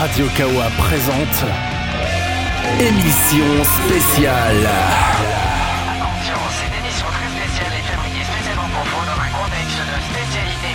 Radio Kawa présente émission spéciale. Attention, cette émission très spéciale est fabriquée spécialement pour vous dans un contexte de spécialité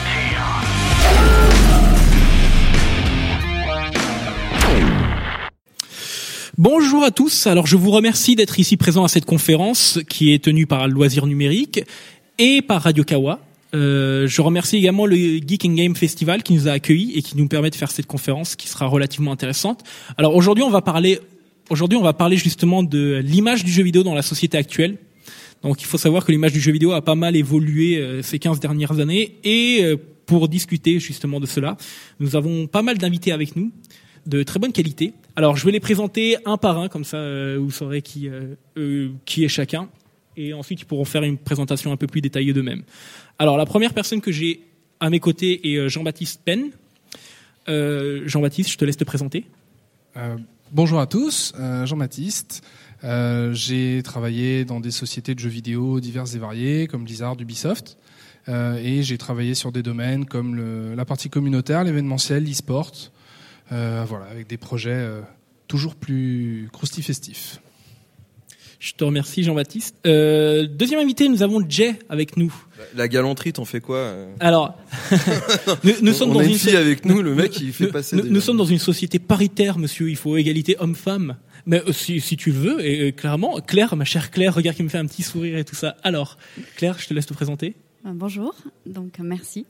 pure. Bonjour à tous, alors je vous remercie d'être ici présents à cette conférence qui est tenue par Loisirs Numériques et par Radio Kawa. Je remercie également le Geek and Game Festival qui nous a accueillis et qui nous permet de faire cette conférence qui sera relativement intéressante. Alors aujourd'hui on va parler justement de l'image du jeu vidéo dans la société actuelle. Donc il faut savoir que l'image du jeu vidéo a pas mal évolué ces 15 dernières années et pour discuter justement de cela, nous avons pas mal d'invités avec nous de très bonne qualité. Alors je vais les présenter un par un, comme ça vous saurez qui est chacun. Et ensuite, ils pourront faire une présentation un peu plus détaillée d'eux-mêmes. Alors, la première personne que j'ai à mes côtés est Jean-Baptiste Penn. Jean-Baptiste, je te laisse te présenter. Bonjour à tous, Jean-Baptiste. J'ai travaillé dans des sociétés de jeux vidéo diverses et variées, comme Blizzard, Ubisoft. Et j'ai travaillé sur des domaines comme la partie communautaire, l'événementiel, l'e-sport. Voilà, avec des projets toujours plus croustifestifs. Je te remercie Jean-Baptiste. Deuxième invité, nous avons Jay avec nous. La galanterie, t'en fais quoi Alors, nous sommes dans une fille avec nous, le mec il fait passer. Nous sommes dans une société paritaire, monsieur. Il faut égalité homme-femme. Mais si tu veux, et clairement, Claire, ma chère Claire, regarde qui me fait un petit sourire et tout ça. Alors, Claire, je te laisse te présenter. Bonjour, donc merci.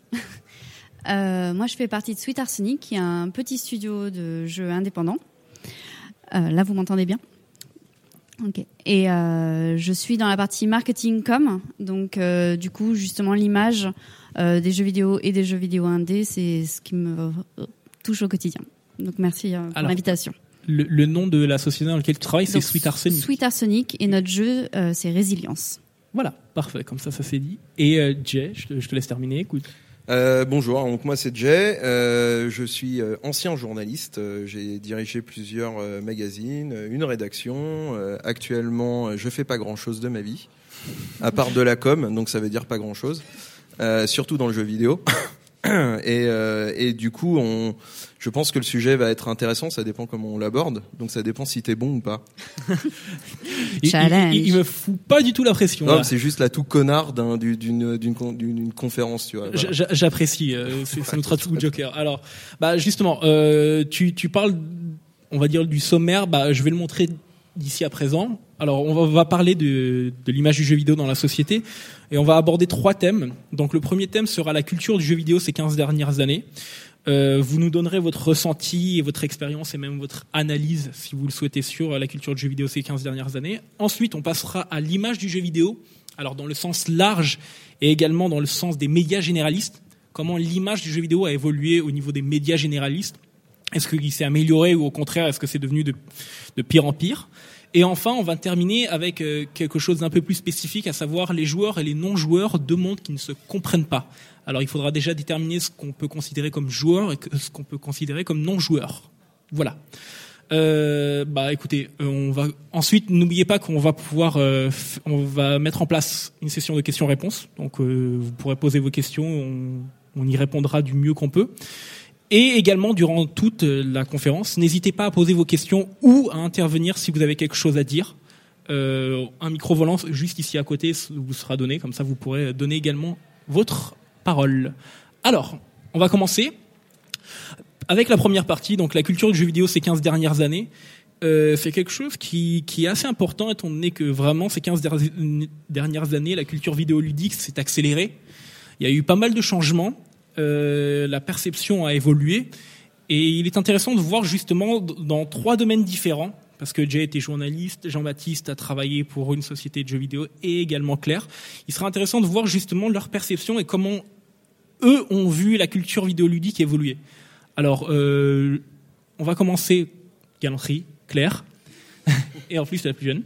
Moi, je fais partie de Sweet Arsenic, qui est un petit studio de jeux indépendants. Là, vous m'entendez bien ? Ok. Et je suis dans la partie marketing com, donc du coup justement l'image des jeux vidéo et des jeux vidéo indés, c'est ce qui me touche au quotidien. Donc merci pour l'invitation. Le nom de la société dans laquelle tu travailles, c'est Sweet Arsenic. Sweet Arsenic et notre jeu c'est Résilience. Voilà, parfait, comme ça c'est dit. Et Jay, je te laisse terminer. Écoute. Bonjour, donc moi c'est Jay, je suis ancien journaliste, j'ai dirigé plusieurs magazines, une rédaction, actuellement je fais pas grand chose de ma vie, à part de la com, donc ça veut dire pas grand chose, surtout dans le jeu vidéo, et du coup je pense que le sujet va être intéressant, ça dépend comment on l'aborde, donc ça dépend si t'es bon ou pas. Il me fout pas du tout la pression. Non, là. c'est juste la tout connard d'une conférence, tu vois. Voilà. J'apprécie, c'est notre atout Joker. Alors, justement, tu parles, on va dire du sommaire. Je vais le montrer d'ici à présent. Alors, on va parler de l'image du jeu vidéo dans la société et on va aborder 3 thèmes. Donc, le premier thème sera la culture du jeu vidéo ces 15 dernières années. Vous nous donnerez votre ressenti et votre expérience et même votre analyse, si vous le souhaitez, sur la culture du jeu vidéo ces 15 dernières années. Ensuite, on passera à l'image du jeu vidéo, alors dans le sens large et également dans le sens des médias généralistes. Comment l'image du jeu vidéo a évolué au niveau des médias généralistes. Est-ce qu'il s'est amélioré ou au contraire, est-ce que c'est devenu de pire en pire ? Et enfin, on va terminer avec quelque chose d'un peu plus spécifique, à savoir les joueurs et les non-joueurs, 2 mondes qui ne se comprennent pas. Alors, il faudra déjà déterminer ce qu'on peut considérer comme joueur et ce qu'on peut considérer comme non-joueur. Voilà. Écoutez, ensuite, n'oubliez pas qu'on va pouvoir, on va mettre en place une session de questions-réponses. Donc, vous pourrez poser vos questions, on y répondra du mieux qu'on peut. Et également, durant toute la conférence, n'hésitez pas à poser vos questions ou à intervenir si vous avez quelque chose à dire. Un micro volant juste ici à côté vous sera donné, comme ça vous pourrez donner également votre parole. Alors, on va commencer avec la première partie, donc la culture du jeu vidéo ces 15 dernières années. C'est quelque chose qui est assez important, étant donné que vraiment ces 15 dernières années, la culture vidéoludique s'est accélérée. Il y a eu pas mal de changements. La perception a évolué et il est intéressant de voir justement dans 3 domaines différents, parce que Jay était journaliste, Jean-Baptiste a travaillé pour une société de jeux vidéo et également Claire. Il sera intéressant de voir justement leur perception et comment eux ont vu la culture vidéoludique évoluer. Alors, on va commencer, galanterie, Claire, et en plus c'est la plus jeune.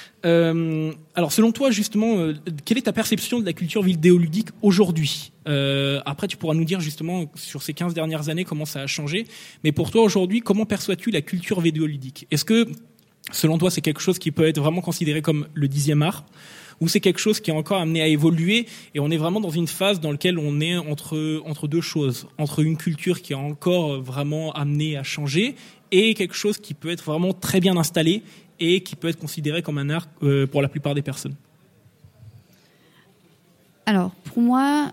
Alors, selon toi, justement, quelle est ta perception de la culture vidéoludique aujourd'hui ? Après, tu pourras nous dire justement sur ces 15 dernières années comment ça a changé. Mais pour toi, aujourd'hui, comment perçois-tu la culture vidéoludique ? Est-ce que, selon toi, c'est quelque chose qui peut être vraiment considéré comme le 10e art ? ou c'est quelque chose qui est encore amené à évoluer et on est vraiment dans une phase dans laquelle on est entre deux choses, entre une culture qui est encore vraiment amenée à changer et quelque chose qui peut être vraiment très bien installé et qui peut être considéré comme un art pour la plupart des personnes. Alors, pour moi,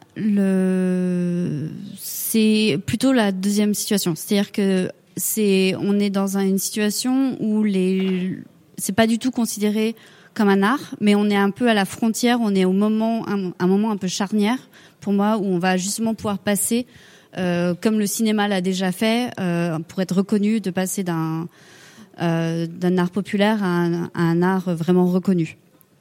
c'est plutôt la deuxième situation. C'est-à-dire que on est dans une situation où c'est pas du tout considéré comme un art, mais on est un peu à la frontière, on est un moment un peu charnière, pour moi, où on va justement pouvoir passer, comme le cinéma l'a déjà fait, pour être reconnu, de passer d'un art populaire à un art vraiment reconnu.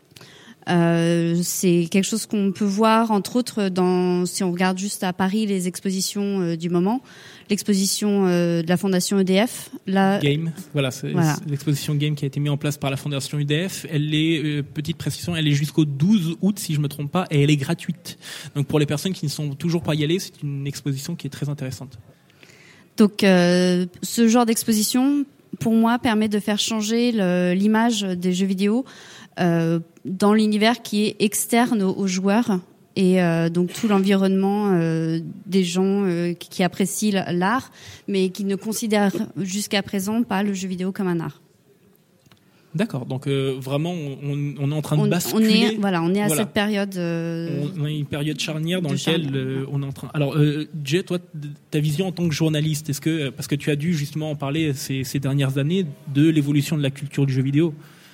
C'est quelque chose qu'on peut voir entre autres si on regarde juste à Paris les expositions du moment, l'exposition de la Fondation EDF, Game, c'est l'exposition Game qui a été mise en place par la Fondation EDF. Elle est petite précision, elle est jusqu'au 12 août si je me trompe pas et elle est gratuite. Donc pour les personnes qui ne sont toujours pas y allées, c'est une exposition qui est très intéressante. Donc ce genre d'exposition pour moi permet de faire changer l'image des jeux vidéo dans l'univers qui est externe aux joueurs et donc tout l'environnement des gens qui apprécient l'art mais qui ne considèrent jusqu'à présent pas le jeu vidéo comme un art. D'accord, donc vraiment on est en train de basculer. On est à cette période. On a une période charnière dans laquelle on est en train. Alors Jay, toi, ta vision en tant que journaliste, est-ce que parce que tu as dû justement en parler ces dernières années de l'évolution de la culture du jeu vidéo.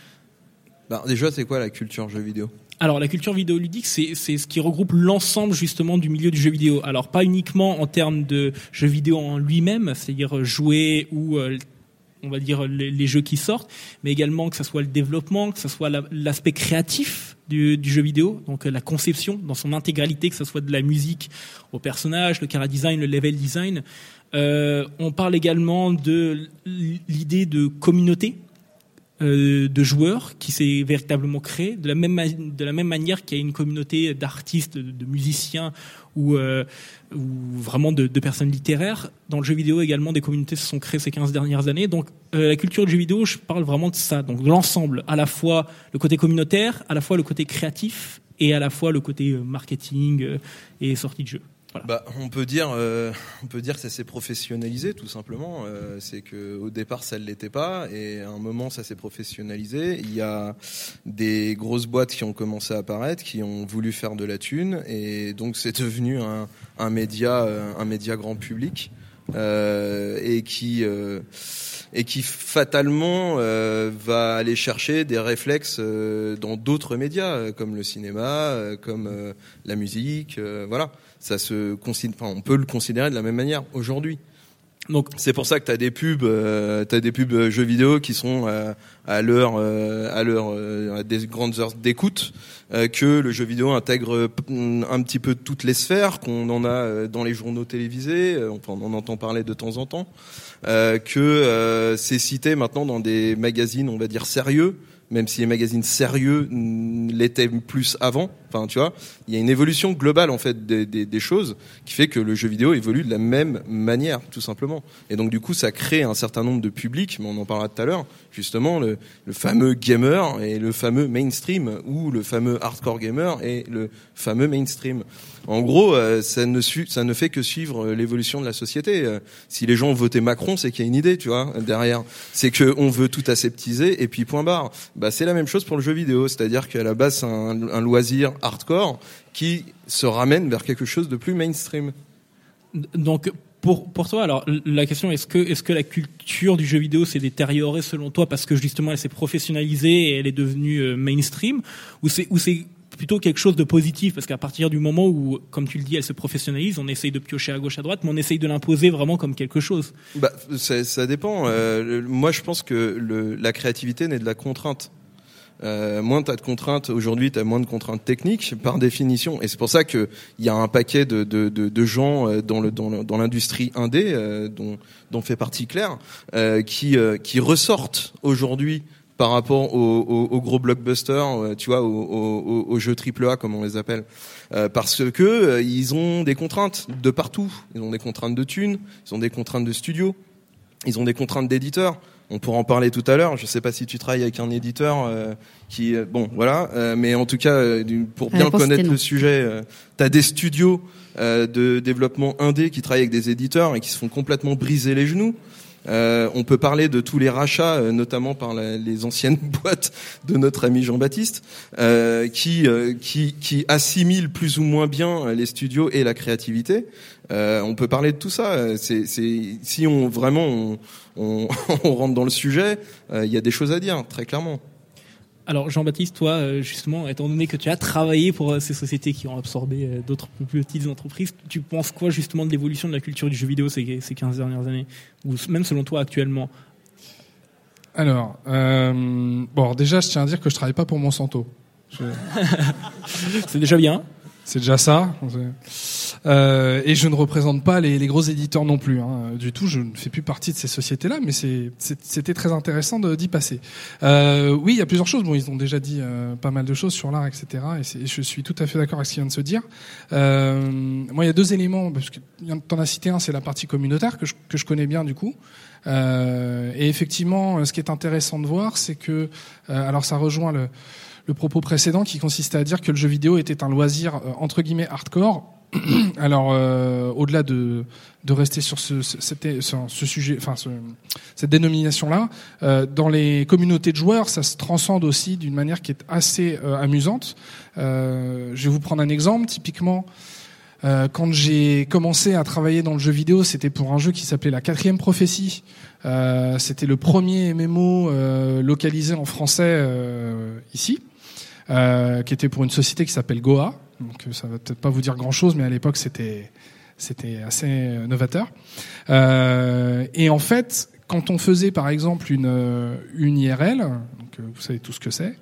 Déjà, c'est quoi la culture jeu vidéo ? Alors la culture vidéoludique, c'est ce qui regroupe l'ensemble justement du milieu du jeu vidéo. Alors pas uniquement en termes de jeu vidéo en lui-même, c'est-à-dire jouer ou on va dire les jeux qui sortent, mais également que ça soit le développement, que ça soit l'aspect créatif du jeu vidéo, donc la conception dans son intégralité, que ça soit de la musique au personnage, le chara design, le level design. On parle également de l'idée de communauté de joueurs qui s'est véritablement créé de la même manière qu'il y a une communauté d'artistes, de musiciens ou vraiment de personnes littéraires. Dans le jeu vidéo également, des communautés se sont créées ces 15 dernières années. Donc la culture du jeu vidéo, je parle vraiment de ça, donc de l'ensemble, à la fois le côté communautaire, à la fois le côté créatif et à la fois le côté marketing et sortie de jeu. Voilà. On peut dire que ça s'est professionnalisé tout simplement. C'est que au départ ça ne l'était pas et à un moment ça s'est professionnalisé. Il y a des grosses boîtes qui ont commencé à apparaître, qui ont voulu faire de la thune et donc c'est devenu un média grand public et qui fatalement va aller chercher des réflexes dans d'autres médias comme le cinéma, comme la musique, voilà. On peut le considérer de la même manière aujourd'hui. Donc c'est pour ça que t'as des pubs jeux vidéo qui sont à des grandes heures d'écoute, que le jeu vidéo intègre un petit peu toutes les sphères, qu'on en a dans les journaux télévisés, on en entend parler de temps en temps, que c'est cité maintenant dans des magazines, on va dire sérieux, même si les magazines sérieux l'étaient plus avant. Enfin, tu vois, il y a une évolution globale en fait des choses qui fait que le jeu vidéo évolue de la même manière, tout simplement. Et donc du coup, ça crée un certain nombre de publics, mais on en parlera tout à l'heure. Justement, le fameux gamer et le fameux mainstream, ou le fameux hardcore gamer et le fameux mainstream. En gros, ça ne fait que suivre l'évolution de la société. Si les gens ont voté Macron, c'est qu'il y a une idée, tu vois, derrière. C'est que on veut tout aseptiser et puis point barre. C'est la même chose pour le jeu vidéo, c'est-à-dire qu'à la base, c'est un loisir hardcore qui se ramène vers quelque chose de plus mainstream. Donc pour toi, alors la question est-ce que la culture du jeu vidéo s'est détériorée selon toi parce que justement elle s'est professionnalisée et elle est devenue mainstream, ou c'est plutôt quelque chose de positif parce qu'à partir du moment où, comme tu le dis, elle se professionnalise, on essaye de piocher à gauche à droite, mais on essaye de l'imposer vraiment comme quelque chose. Ça dépend. Moi, je pense que la créativité naît de la contrainte. Moins t'as de contraintes aujourd'hui, t'as moins de contraintes techniques par définition, et c'est pour ça que il y a un paquet de gens dans l'industrie indé dont fait partie Claire, qui ressortent aujourd'hui par rapport aux gros blockbusters, tu vois, aux jeux AAA comme on les appelle, parce que ils ont des contraintes de partout. Ils ont des contraintes de thunes, ils ont des contraintes de studio, ils ont des contraintes d'éditeurs. On pourra en parler tout à l'heure. Je sais pas si tu travailles avec un éditeur qui, bon, voilà. Mais en tout cas, pour bien connaître le sujet, t'as des studios de développement indé qui travaillent avec des éditeurs et qui se font complètement briser les genoux. On peut parler de tous les rachats, notamment par les anciennes boîtes de notre ami Jean-Baptiste, qui assimilent plus ou moins bien les studios et la créativité. On peut parler de tout ça. Si on vraiment on rentre dans le sujet, il y a des choses à dire, très clairement. Alors Jean-Baptiste, toi, justement, étant donné que tu as travaillé pour ces sociétés qui ont absorbé d'autres plus petites entreprises, tu penses quoi justement de l'évolution de la culture du jeu vidéo ces 15 dernières années, ou même selon toi actuellement? Alors, bon, déjà, je tiens à dire que je travaille pas pour Monsanto. C'est déjà bien. C'est déjà ça. Et je ne représente pas les gros éditeurs non plus. Du tout, je ne fais plus partie de ces sociétés-là, mais c'était très intéressant d'y passer. Oui, il y a plusieurs choses. Bon, ils ont déjà dit pas mal de choses sur l'art, etc. Et je suis tout à fait d'accord avec ce qui vient de se dire. Moi, il y a deux éléments, parce que t'en as cité un, c'est la partie communautaire que je connais bien du coup. Et effectivement, ce qui est intéressant de voir, c'est que, alors ça rejoint le propos précédent qui consistait à dire que le jeu vidéo était un loisir entre guillemets hardcore. Alors au-delà de rester sur ce sujet, enfin cette dénomination-là, dans les communautés de joueurs, ça se transcende aussi d'une manière qui est assez amusante. Je vais vous prendre un exemple. Typiquement, quand j'ai commencé à travailler dans le jeu vidéo, c'était pour un jeu qui s'appelait La 4e Prophétie. C'était le premier MMO localisé en français ici. Qui était pour une société qui s'appelle Goa. Donc ça va peut-être pas vous dire grand-chose, mais à l'époque c'était assez novateur. Et en fait, quand on faisait par exemple une IRL, donc vous savez tout ce que c'est,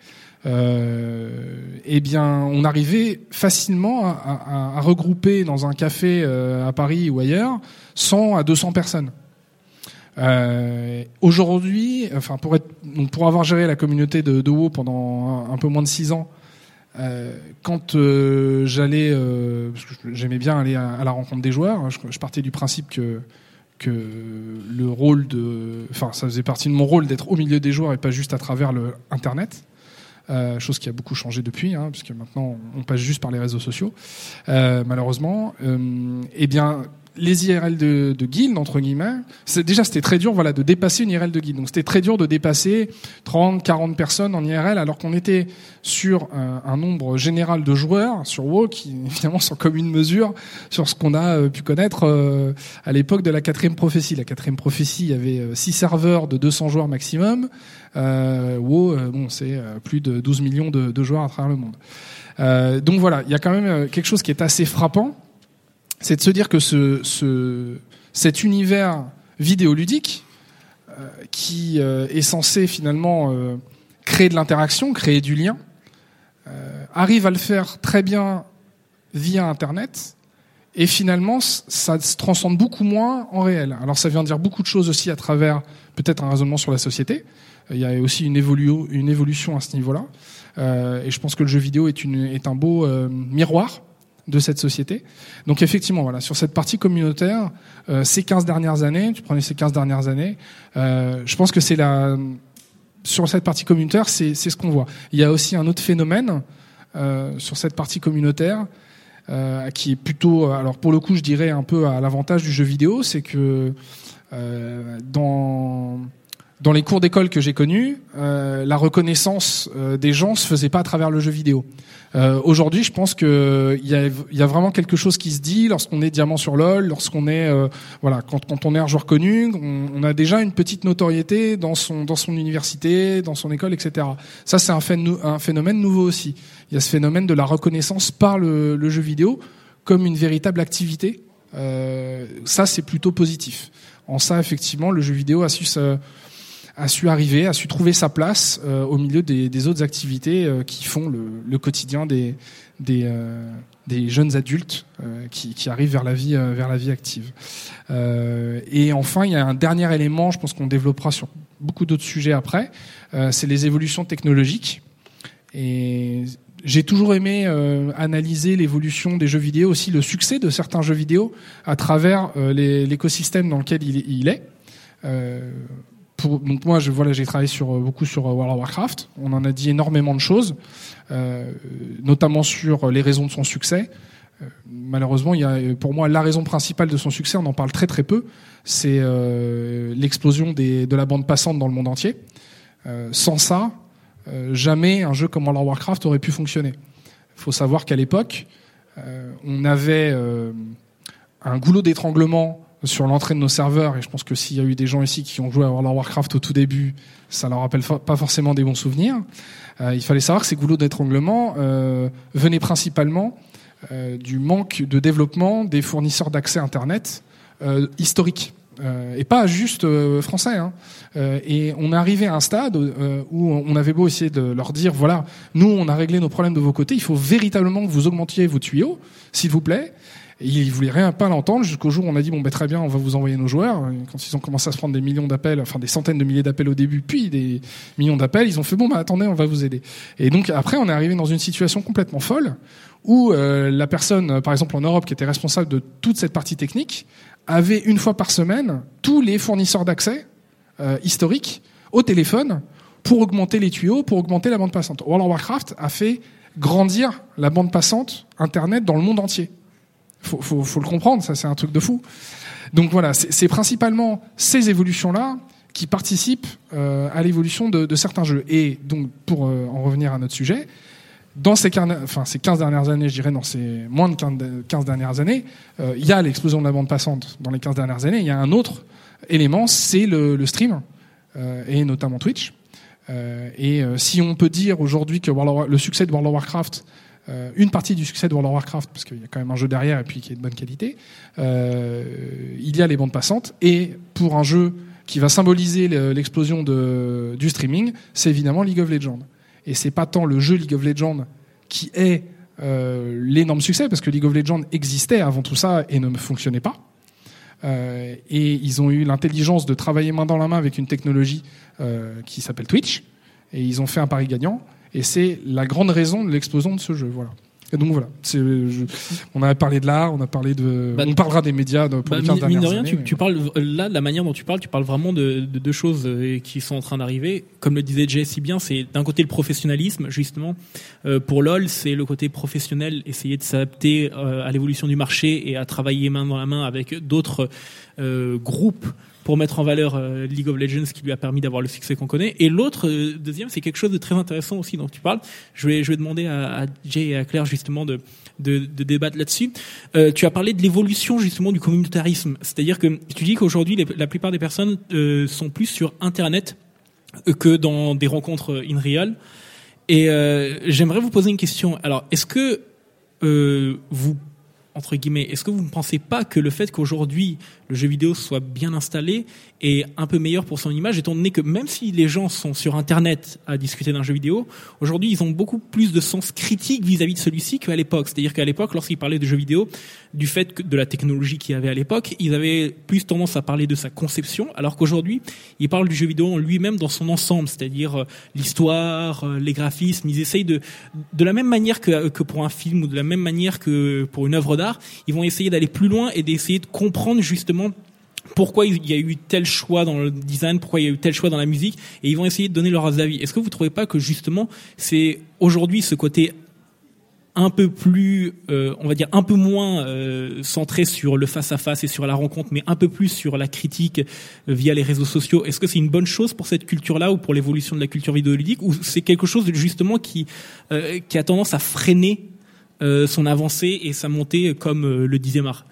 eh bien on arrivait facilement à regrouper dans un café à Paris ou ailleurs 100 à 200 personnes. Aujourd'hui, enfin pour avoir géré la communauté de WoW pendant un peu moins de 6 ans, quand j'allais, parce que j'aimais bien aller à la rencontre des joueurs, je partais du principe que le rôle ça faisait partie de mon rôle d'être au milieu des joueurs et pas juste à travers le Internet. Chose qui a beaucoup changé depuis, puisque maintenant on passe juste par les réseaux sociaux, malheureusement. Eh bien, les IRL de guild, entre guillemets, c'était très dur, de dépasser une IRL de guild. Donc c'était très dur de dépasser 30, 40 personnes en IRL, alors qu'on était sur un nombre général de joueurs sur WoW qui, évidemment, sans commune mesure sur ce qu'on a pu connaître à l'époque de la 4e Prophétie. La 4e Prophétie, il y avait 6 serveurs de 200 joueurs maximum. WoW, c'est plus de 12 millions de joueurs à travers le monde. Donc voilà, il y a quand même quelque chose qui est assez frappant, c'est de se dire que cet univers vidéoludique qui est censé finalement créer de l'interaction, créer du lien, arrive à le faire très bien via Internet, et finalement ça se transcende beaucoup moins en réel. Alors ça vient dire beaucoup de choses aussi à travers peut-être un raisonnement sur la société. Il y a aussi une évolution à ce niveau-là, et je pense que le jeu vidéo est un beau miroir de cette société. Donc effectivement, sur cette partie communautaire, ces 15 dernières années, je pense que sur cette partie communautaire, c'est ce qu'on voit. Il y a aussi un autre phénomène sur cette partie communautaire qui est plutôt, alors pour le coup, je dirais un peu à l'avantage du jeu vidéo, c'est que dans les cours d'école que j'ai connus, la reconnaissance des gens se faisait pas à travers le jeu vidéo. Aujourd'hui, je pense que il y a vraiment quelque chose qui se dit lorsqu'on est diamant sur LoL, lorsqu'on est quand on est un joueur connu, on a déjà une petite notoriété dans son université, dans son école, etc. Ça, c'est un phénomène nouveau aussi. Il y a ce phénomène de la reconnaissance par le jeu vidéo comme une véritable activité. Ça, c'est plutôt positif. En ça, effectivement, le jeu vidéo a su arriver, a su trouver sa place au milieu des autres activités qui font le quotidien des jeunes adultes qui arrivent vers la vie active. Et enfin, il y a un dernier élément, je pense qu'on développera sur beaucoup d'autres sujets après, c'est les évolutions technologiques. Et j'ai toujours aimé analyser l'évolution des jeux vidéo, aussi le succès de certains jeux vidéo à travers l'écosystème dans lequel il est. donc moi, j'ai travaillé beaucoup sur World of Warcraft. On en a dit énormément de choses, notamment sur les raisons de son succès. Malheureusement, il y a pour moi la raison principale de son succès, on en parle très très peu, c'est l'explosion de la bande passante dans le monde entier. Sans ça, jamais un jeu comme World of Warcraft aurait pu fonctionner. Il faut savoir qu'à l'époque, on avait un goulot d'étranglement sur l'entrée de nos serveurs, et je pense que s'il y a eu des gens ici qui ont joué à World of Warcraft au tout début, ça leur rappelle pas forcément des bons souvenirs. Il fallait savoir que ces goulots d'étranglement venaient principalement du manque de développement des fournisseurs d'accès Internet historiques. Et pas juste français. Et on est arrivé à un stade où on avait beau essayer de leur dire, voilà, nous on a réglé nos problèmes de vos côtés, il faut véritablement que vous augmentiez vos tuyaux, s'il vous plaît. Et ils voulaient rien pas l'entendre jusqu'au jour où on a dit, bon, très bien, on va vous envoyer nos joueurs. Et quand ils ont commencé à se prendre des millions d'appels, enfin des centaines de milliers d'appels au début, puis des millions d'appels, ils ont fait, attendez, on va vous aider. Et donc après, on est arrivé dans une situation complètement folle où la personne, par exemple en Europe, qui était responsable de toute cette partie technique, avait une fois par semaine tous les fournisseurs d'accès historiques au téléphone pour augmenter les tuyaux, pour augmenter la bande passante. World of Warcraft a fait grandir la bande passante Internet dans le monde entier. Faut le comprendre, ça c'est un truc de fou. Donc voilà, c'est principalement ces évolutions-là qui participent à l'évolution de certains jeux. Et donc pour en revenir à notre sujet, dans ces 15 dernières années, je dirais, dans ces moins de 15 dernières années, il y a l'explosion de la bande passante dans les 15 dernières années. Il y a un autre élément, c'est le stream, et notamment Twitch. Et si on peut dire aujourd'hui que le succès de World of Warcraft, une partie du succès de World of Warcraft, parce qu'il y a quand même un jeu derrière et puis qui est de bonne qualité, il y a les bandes passantes. Et pour un jeu qui va symboliser l'explosion du streaming, c'est évidemment League of Legends. Et c'est pas tant le jeu League of Legends qui est l'énorme succès, parce que League of Legends existait avant tout ça et ne fonctionnait pas. Et ils ont eu l'intelligence de travailler main dans la main avec une technologie qui s'appelle Twitch, et ils ont fait un pari gagnant, et c'est la grande raison de l'explosion de ce jeu. Voilà. Et donc voilà, on a parlé de l'art, on a parlé on parlera des médias pour les 15 dernières années. Tu parles là de la manière dont tu parles vraiment de deux choses qui sont en train d'arriver. Comme le disait Jay si bien, c'est d'un côté le professionnalisme, justement. Pour LoL, c'est le côté professionnel, essayer de s'adapter à l'évolution du marché et à travailler main dans la main avec d'autres groupes pour mettre en valeur League of Legends, qui lui a permis d'avoir le succès qu'on connaît. Et l'autre, deuxième, c'est quelque chose de très intéressant aussi dont tu parles. Je vais demander à Jay et à Claire justement de débattre là-dessus. Tu as parlé de l'évolution justement du communautarisme. C'est-à-dire que tu dis qu'aujourd'hui, la plupart des personnes sont plus sur Internet que dans des rencontres in real. Et j'aimerais vous poser une question. Alors, est-ce que entre guillemets, est-ce que vous ne pensez pas que le fait qu'aujourd'hui le jeu vidéo soit bien installé est un peu meilleur pour son image, étant donné que même si les gens sont sur Internet à discuter d'un jeu vidéo, aujourd'hui ils ont beaucoup plus de sens critique vis-à-vis de celui-ci qu'à l'époque. C'est-à-dire qu'à l'époque, lorsqu'ils parlaient de jeux vidéo, du fait de la technologie qu'il y avait à l'époque, ils avaient plus tendance à parler de sa conception, alors qu'aujourd'hui ils parlent du jeu vidéo en lui-même dans son ensemble, c'est-à-dire l'histoire, les graphismes. Ils essayent de la même manière que pour un film, ou de la même manière que pour une œuvre d'art, ils vont essayer d'aller plus loin et d'essayer de comprendre justement pourquoi il y a eu tel choix dans le design, pourquoi il y a eu tel choix dans la musique, et ils vont essayer de donner leurs avis. Est-ce que vous trouvez pas que justement c'est aujourd'hui ce côté un peu plus, on va dire un peu moins centré sur le face-à-face et sur la rencontre, mais un peu plus sur la critique via les réseaux sociaux, est-ce que c'est une bonne chose pour cette culture-là ou pour l'évolution de la culture vidéoludique, ou c'est quelque chose justement qui a tendance à freiner son avancée et sa montée, comme le disait Marc?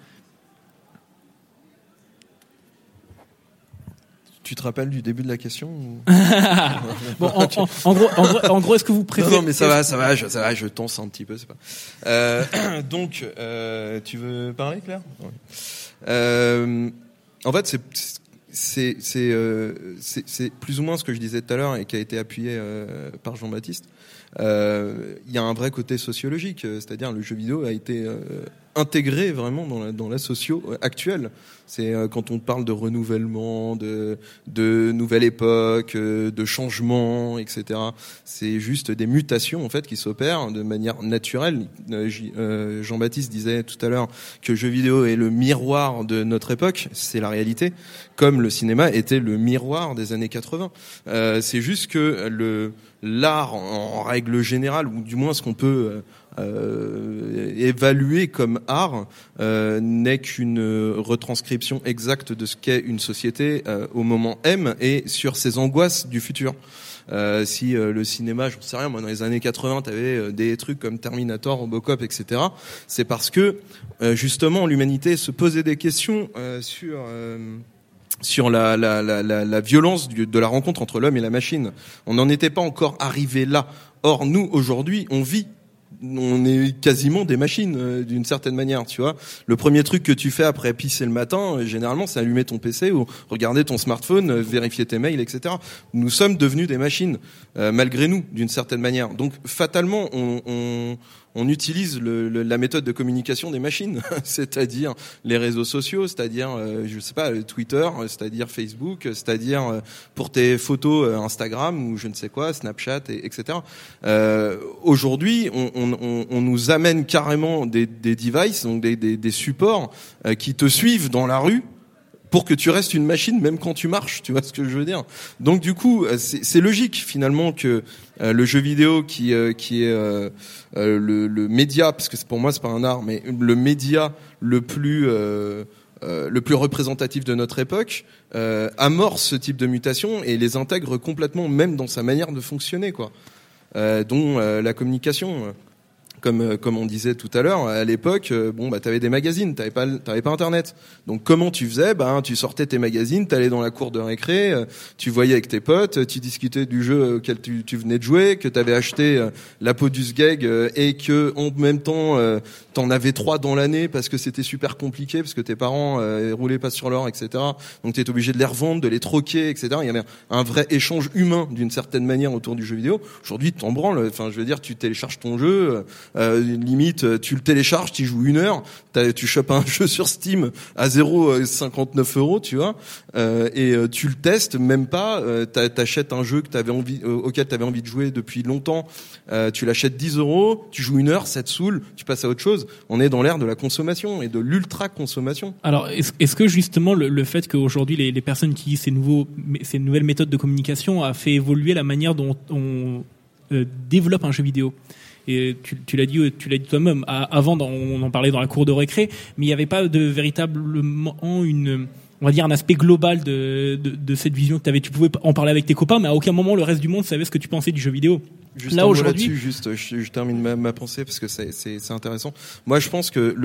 Tu te rappelles du début de la question ou... Bon, en gros, est-ce que vous préférez... Non, mais ça va, je tonce un petit peu, c'est pas. Donc, tu veux parler, Claire? Ouais. En fait, c'est plus ou moins ce que je disais tout à l'heure et qui a été appuyé par Jean-Baptiste. Il y a un vrai côté sociologique, c'est-à-dire le jeu vidéo a été intégré vraiment dans la socio actuelle. C'est quand on parle de renouvellement, de nouvelle époque, de changement, etc. C'est juste des mutations en fait qui s'opèrent de manière naturelle. Jean-Baptiste disait tout à l'heure que le jeu vidéo est le miroir de notre époque. C'est la réalité. Comme le cinéma était le miroir des années 80. C'est juste que l'art en règle générale, ou du moins ce qu'on peut évaluer comme art, n'est qu'une retranscription exacte de ce qu'est une société au moment M et sur ses angoisses du futur. Si le cinéma, j'en sais rien, moi dans les années 80, t'avais des trucs comme Terminator, Robocop, etc. C'est parce que justement l'humanité se posait des questions sur la violence de la rencontre entre l'homme et la machine. On n'en était pas encore arrivé là. Or, nous, aujourd'hui, on est quasiment des machines d'une certaine manière, tu vois. Le premier truc que tu fais après pisser le matin, généralement, c'est allumer ton PC ou regarder ton smartphone, vérifier tes mails, etc. Nous sommes devenus des machines, malgré nous, d'une certaine manière. Donc, fatalement, on utilise la méthode de communication des machines, c'est-à-dire les réseaux sociaux, c'est-à-dire, je sais pas, Twitter, c'est-à-dire Facebook, c'est-à-dire pour tes photos Instagram ou je ne sais quoi, Snapchat, etc. Aujourd'hui, on nous amène carrément des devices, donc des supports qui te suivent dans la rue pour que tu restes une machine même quand tu marches, tu vois ce que je veux dire. Donc du coup, c'est logique finalement que le jeu vidéo qui est le média, parce que pour moi c'est pas un art, mais le média le plus représentatif de notre époque, amorce ce type de mutation et les intègre complètement, même dans sa manière de fonctionner, quoi. Dont la communication. Comme on disait tout à l'heure, à l'époque, t'avais des magazines, t'avais pas Internet. Donc comment tu faisais? Tu sortais tes magazines, t'allais dans la cour de récré, tu voyais avec tes potes, tu discutais du jeu auquel tu venais de jouer, que t'avais acheté la peau du sgeg et que en même temps t'en avais 3 dans l'année parce que c'était super compliqué parce que tes parents roulaient pas sur l'or, etc. Donc t'étais obligé de les revendre, de les troquer, etc. Il y avait un vrai échange humain d'une certaine manière autour du jeu vidéo. Aujourd'hui, tu t'en branles. Enfin, je veux dire, tu télécharges ton jeu. Limite, tu le télécharges, tu joues 1 heure, tu chopes un jeu sur Steam à 0,59 €, tu vois, et tu le testes même pas. T'achètes un jeu auquel t'avais envie de jouer depuis longtemps, tu l'achètes 10 €, tu joues 1 heure, ça te saoule, tu passes à autre chose. On est dans l'ère de la consommation et de l'ultra consommation. Alors, est-ce que justement le fait qu'aujourd'hui les personnes qui utilisent ces nouvelles méthodes de communication a fait évoluer la manière dont on développe un jeu vidéo? Et tu l'as dit toi-même. Avant, on en parlait dans la cour de récré, mais il n'y avait pas de véritablement on va dire un aspect global de cette vision que tu avais. Tu pouvais en parler avec tes copains, mais à aucun moment le reste du monde savait ce que tu pensais du jeu vidéo. Juste là aujourd'hui, je termine ma pensée parce que c'est intéressant. Moi, je pense que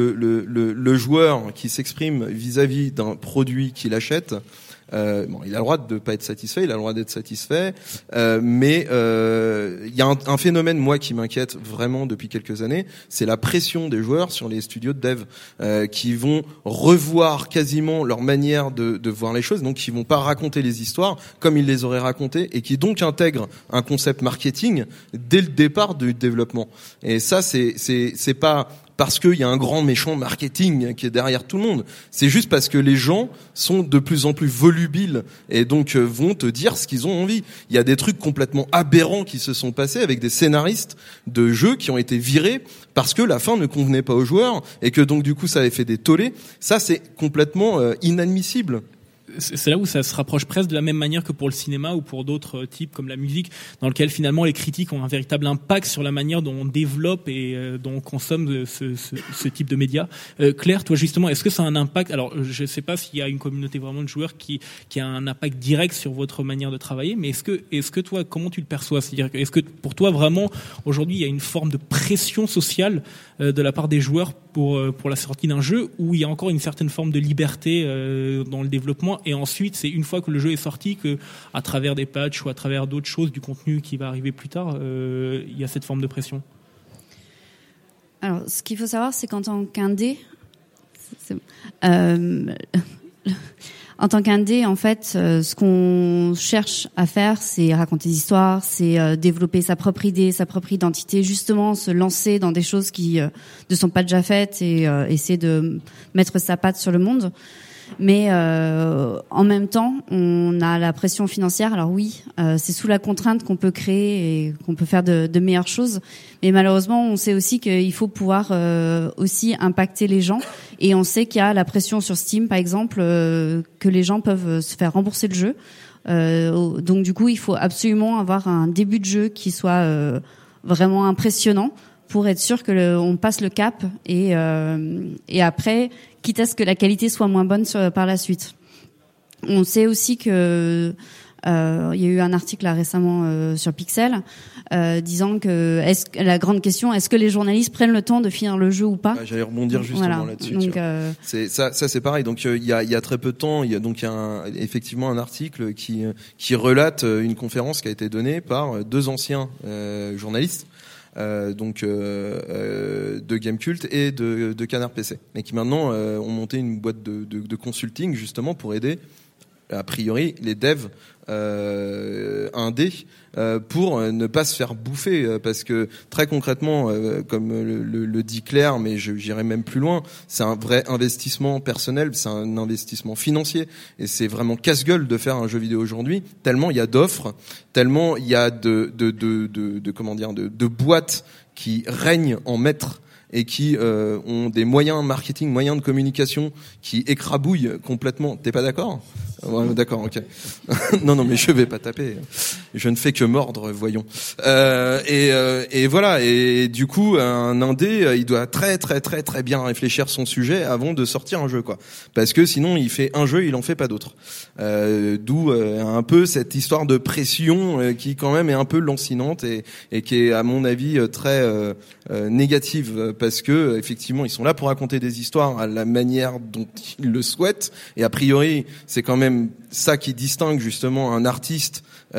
le joueur qui s'exprime vis-à-vis d'un produit qu'il achète, il a le droit de pas être satisfait, il a le droit d'être satisfait, mais il y a un phénomène, moi, qui m'inquiète vraiment depuis quelques années, c'est la pression des joueurs sur les studios de dev, qui vont revoir quasiment leur manière de voir les choses, donc qui vont pas raconter les histoires comme ils les auraient racontées, et qui donc intègrent un concept marketing dès le départ du développement. Et ça, c'est pas parce qu'il y a un grand méchant marketing qui est derrière tout le monde. C'est juste parce que les gens sont de plus en plus volubiles et donc vont te dire ce qu'ils ont envie. Il y a des trucs complètement aberrants qui se sont passés avec des scénaristes de jeux qui ont été virés parce que la fin ne convenait pas aux joueurs et que donc du coup ça avait fait des tollés. Ça, c'est complètement inadmissible. C'est là où ça se rapproche presque de la même manière que pour le cinéma ou pour d'autres types comme la musique, dans lequel finalement les critiques ont un véritable impact sur la manière dont on développe et dont on consomme ce type de médias. Claire, toi justement, est-ce que ça a un impact? Alors, je ne sais pas s'il y a une communauté vraiment de joueurs qui a un impact direct sur votre manière de travailler, mais est-ce que toi, comment tu le perçois? C'est-à-dire, est-ce que pour toi vraiment aujourd'hui il y a une forme de pression sociale de la part des joueurs pour la sortie d'un jeu, où il y a encore une certaine forme de liberté dans le développement, et ensuite c'est une fois que le jeu est sorti que à travers des patchs ou à travers d'autres choses, du contenu qui va arriver plus tard, il y a cette forme de pression? Alors, ce qu'il faut savoir, c'est qu'en tant qu'indé, En tant qu'indé, en fait, ce qu'on cherche à faire, c'est raconter des histoires, c'est développer sa propre idée, sa propre identité, justement se lancer dans des choses qui ne sont pas déjà faites et essayer de mettre sa patte sur le monde. Mais en même temps, on a la pression financière. Alors oui, c'est sous la contrainte qu'on peut créer et qu'on peut faire de meilleures choses. Mais malheureusement, on sait aussi qu'il faut pouvoir aussi impacter les gens. Et on sait qu'il y a la pression sur Steam, par exemple, que les gens peuvent se faire rembourser le jeu. Donc du coup, il faut absolument avoir un début de jeu qui soit vraiment impressionnant pour être sûr que on passe le cap et après, quitte à ce que la qualité soit moins bonne par la suite. On sait aussi que il y a eu un article là récemment sur Pixel disant que la grande question, est-ce que les journalistes prennent le temps de finir le jeu ou pas? J'allais rebondir justement là-dessus. Donc, c'est ça c'est pareil. Donc il y a très peu de temps, il y a effectivement un article qui relate une conférence qui a été donnée par deux anciens journalistes. De Gamecult et de Canard PC, mais qui maintenant ont monté une boîte de consulting justement pour aider a priori les devs indés pour ne pas se faire bouffer, parce que très concrètement, comme le dit Claire, mais j'irai même plus loin, c'est un vrai investissement personnel, c'est un investissement financier, et c'est vraiment casse-gueule de faire un jeu vidéo aujourd'hui, tellement il y a d'offres, tellement il y a de boîtes qui règnent en maître et qui ont des moyens marketing, moyens de communication qui écrabouillent complètement. T'es pas d'accord ? Ouais, d'accord, ok. Non, mais je vais pas taper. Je ne fais que mordre, voyons. Et voilà. Et du coup, un indé, il doit très bien réfléchir son sujet avant de sortir un jeu, quoi. Parce que sinon, il fait un jeu, il en fait pas d'autres. D'où un peu cette histoire de pression qui quand même est un peu lancinante et qui est, à mon avis, très négative, parce que effectivement, ils sont là pour raconter des histoires à la manière dont ils le souhaitent. Et a priori, c'est quand même ça qui distingue justement un artiste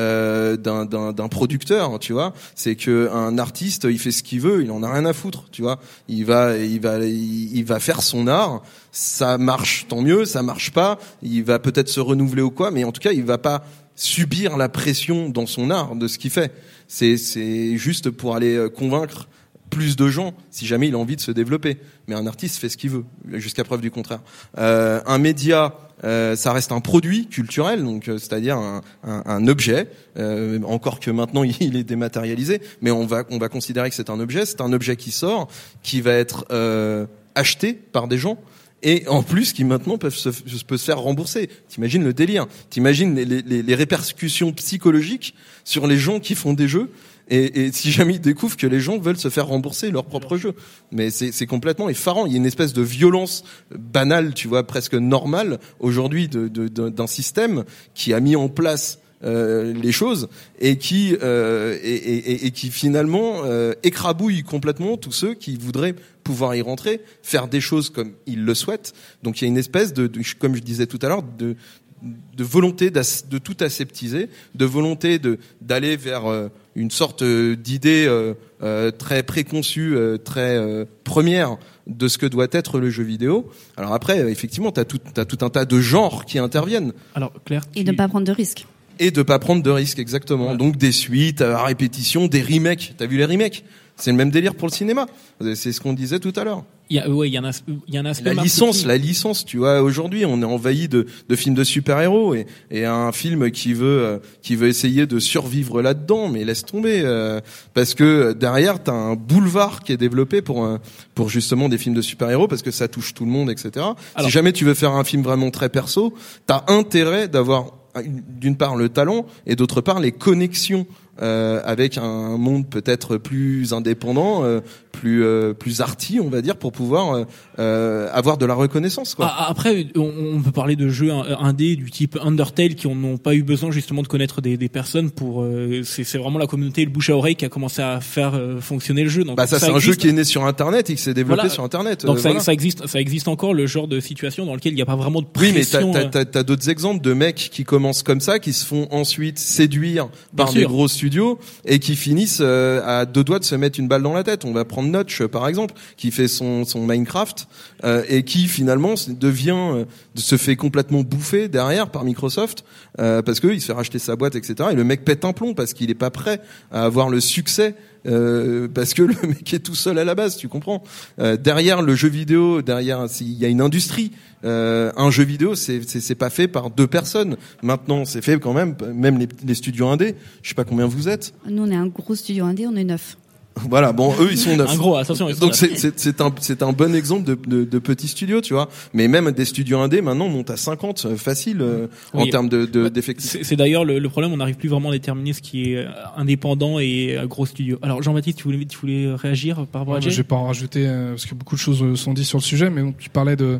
d'un producteur, tu vois. C'est que un artiste, il fait ce qu'il veut, il en a rien à foutre, tu vois. Il va faire son art. Ça marche, tant mieux. Ça marche pas, il va peut-être se renouveler ou quoi, mais en tout cas, il va pas subir la pression dans son art de ce qu'il fait. C'est juste pour aller convaincre plus de gens, si jamais il a envie de se développer. Mais un artiste fait ce qu'il veut, jusqu'à preuve du contraire. Un média, ça reste un produit culturel, donc c'est-à-dire un objet. Encore que maintenant il est dématérialisé, mais on va considérer que c'est un objet. C'est un objet qui sort, qui va être acheté par des gens. Et en plus, qui maintenant peut se faire rembourser. T'imagines le délire. T'imagines les répercussions psychologiques sur les gens qui font des jeux. Et si jamais ils découvrent que les gens veulent se faire rembourser leur propre jeu. Mais c'est complètement effarant. Il y a une espèce de violence banale, tu vois, presque normale aujourd'hui d'un système qui a mis en place les choses et qui finalement écrabouille complètement tous ceux qui voudraient pouvoir y rentrer, faire des choses comme ils le souhaitent. Donc il y a une espèce de comme je disais tout à l'heure, de volonté de tout aseptiser, de volonté d'aller vers une sorte d'idée très préconçue, très première de ce que doit être le jeu vidéo. Alors après, effectivement, t'as tout un tas de genres qui interviennent. Alors Claire, et de pas prendre de risques. Et de pas prendre de risques, exactement. Ouais. Donc des suites à répétition, des remakes. T'as vu les remakes ? C'est le même délire pour le cinéma. C'est ce qu'on disait tout à l'heure. Il y a un aspect la licence, tu vois, aujourd'hui, on est envahi de films de super-héros et un film qui veut essayer de survivre là-dedans, mais laisse tomber, parce que derrière, t'as un boulevard qui est développé pour justement des films de super-héros, parce que ça touche tout le monde, etc. Alors, si jamais tu veux faire un film vraiment très perso, t'as intérêt d'avoir d'une part le talent et d'autre part les connexions avec un monde peut-être plus indépendant, plus arty, on va dire, pour pouvoir avoir de la reconnaissance, quoi. Après, on peut parler de jeux indés du type Undertale qui n'ont pas eu besoin justement de connaître des personnes pour. C'est vraiment la communauté, le bouche à oreille qui a commencé à faire fonctionner le jeu. Donc ça c'est un jeu qui est né sur Internet et qui s'est développé sur Internet. Donc ça existe encore, le genre de situation dans lequel il n'y a pas vraiment de pression. Oui, mais t'as d'autres exemples de mecs qui commencent comme ça, qui se font ensuite séduire par des gros studios studio et qui finissent à 2 doigts de se mettre une balle dans la tête. On va prendre Notch par exemple, qui fait son Minecraft et qui finalement se fait complètement bouffer derrière par Microsoft parce que il se fait racheter sa boîte, etc. Et le mec pète un plomb parce qu'il est pas prêt à avoir le succès. Parce que le mec est tout seul à la base, tu comprends. Derrière le jeu vidéo, il y a une industrie. Un jeu vidéo, c'est pas fait par 2 personnes. Maintenant, c'est fait quand même les studios indés. Je sais pas combien vous êtes. Nous, on est un gros studio indé, on est 9. Voilà, bon, eux ils sont 9. Un gros, attention. Donc c'est un bon exemple de petits studios, tu vois. Mais même des studios indés maintenant montent à 50 facile en termes d'effectifs. C'est d'ailleurs le problème, on n'arrive plus vraiment à déterminer ce qui est indépendant et gros studio. Alors Jean-Baptiste, tu voulais réagir par rapport à Jay ? Je vais pas en rajouter parce que beaucoup de choses sont dites sur le sujet, mais tu parlais de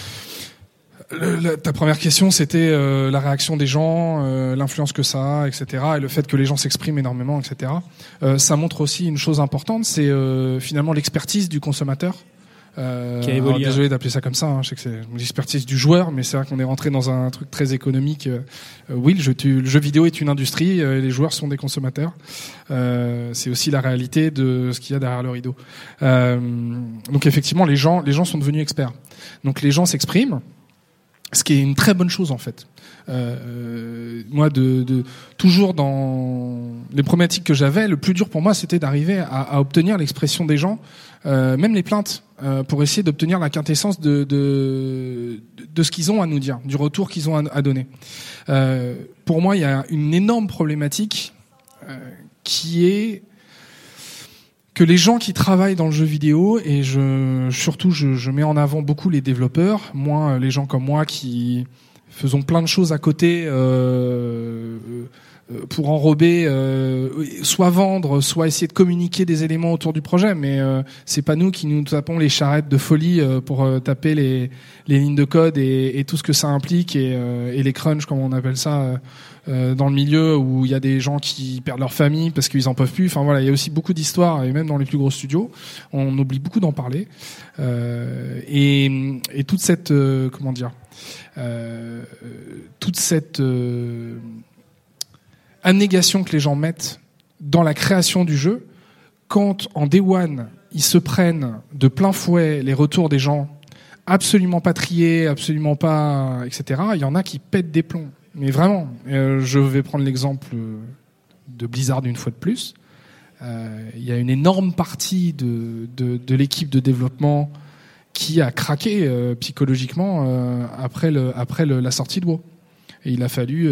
ta première question, c'était la réaction des gens, l'influence que ça a, etc., et le fait que les gens s'expriment énormément, etc. Ça montre aussi une chose importante, c'est finalement l'expertise du consommateur. Qui a évolué. Désolé d'appeler ça comme ça, hein, je sais que c'est l'expertise du joueur, mais c'est vrai qu'on est rentré dans un truc très économique. Oui, le jeu vidéo est une industrie, et les joueurs sont des consommateurs. C'est aussi la réalité de ce qu'il y a derrière le rideau. Donc effectivement, les gens sont devenus experts. Donc les gens s'expriment. Ce qui est une très bonne chose en fait. Moi, toujours dans les problématiques que j'avais, le plus dur pour moi, c'était d'arriver à obtenir l'expression des gens, même les plaintes, pour essayer d'obtenir la quintessence de ce qu'ils ont à nous dire, du retour qu'ils ont à donner. Pour moi, il y a une énorme problématique qui est que les gens qui travaillent dans le jeu vidéo, et je mets en avant beaucoup les développeurs, moi, les gens comme moi qui faisons plein de choses à côté pour enrober, soit vendre, soit essayer de communiquer des éléments autour du projet, mais c'est pas nous qui nous tapons les charrettes de folie pour taper les lignes de code et tout ce que ça implique et les crunchs, comme on appelle ça, dans le milieu où il y a des gens qui perdent leur famille parce qu'ils en peuvent plus. Enfin voilà, il y a aussi beaucoup d'histoires, et même dans les plus gros studios, on oublie beaucoup d'en parler. Et toute cette toute cette abnégation que les gens mettent dans la création du jeu, quand en Day One ils se prennent de plein fouet les retours des gens, absolument pas triés, absolument pas, etc. Il y en a qui pètent des plombs. Mais vraiment, je vais prendre l'exemple de Blizzard une fois de plus. Il y a une énorme partie de l'équipe de développement qui a craqué psychologiquement après la sortie de WoW. Et il a fallu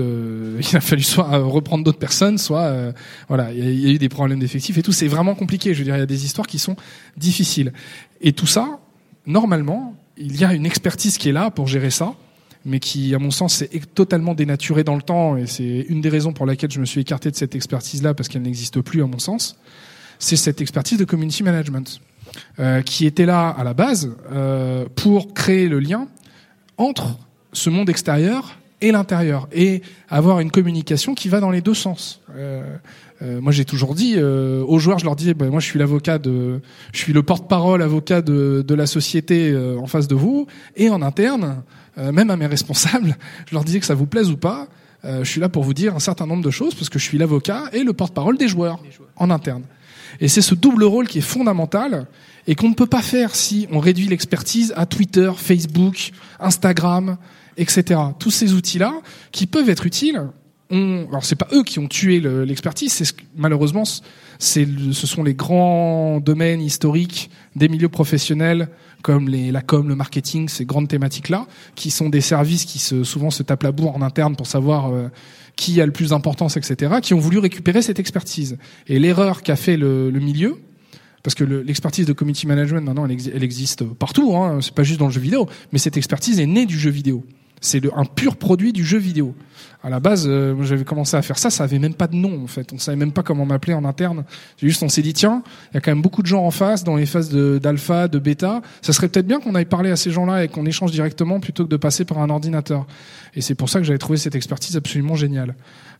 soit reprendre d'autres personnes, soit voilà, il y a eu des problèmes d'effectifs et tout. C'est vraiment compliqué. Je veux dire, il y a des histoires qui sont difficiles. Et tout ça, normalement, il y a une expertise qui est là pour gérer ça, mais qui, à mon sens, est totalement dénaturée dans le temps, et c'est une des raisons pour laquelle je me suis écarté de cette expertise-là, parce qu'elle n'existe plus, à mon sens. C'est cette expertise de community management, qui était là à la base pour créer le lien entre ce monde extérieur et l'intérieur, et avoir une communication qui va dans les deux sens. Moi, j'ai toujours dit aux joueurs, je leur disais, moi, je suis le porte-parole avocat de la société en face de vous, et en interne, même à mes responsables, je leur disais que ça vous plaise ou pas, je suis là pour vous dire un certain nombre de choses, parce que je suis l'avocat et le porte-parole des joueurs en interne. Et c'est ce double rôle qui est fondamental, et qu'on ne peut pas faire si on réduit l'expertise à Twitter, Facebook, Instagram, etc. Tous ces outils-là, qui peuvent être utiles, alors c'est pas eux qui ont tué l'expertise, malheureusement, ce sont les grands domaines historiques des milieux professionnels, comme la com, le marketing, ces grandes thématiques-là, qui sont des services qui souvent se tapent la bourre en interne pour savoir qui a le plus d'importance, etc., qui ont voulu récupérer cette expertise. Et l'erreur qu'a fait le milieu, parce que l'expertise de community management, maintenant, elle existe partout, hein, c'est pas juste dans le jeu vidéo, mais cette expertise est née du jeu vidéo. C'est un pur produit du jeu vidéo. À la base, j'avais commencé à faire ça avait même pas de nom, en fait. On savait même pas comment m'appeler en interne. On s'est dit, tiens, il y a quand même beaucoup de gens en face, dans les phases d'alpha, de bêta. Ça serait peut-être bien qu'on aille parler à ces gens-là et qu'on échange directement plutôt que de passer par un ordinateur. Et c'est pour ça que j'avais trouvé cette expertise absolument géniale.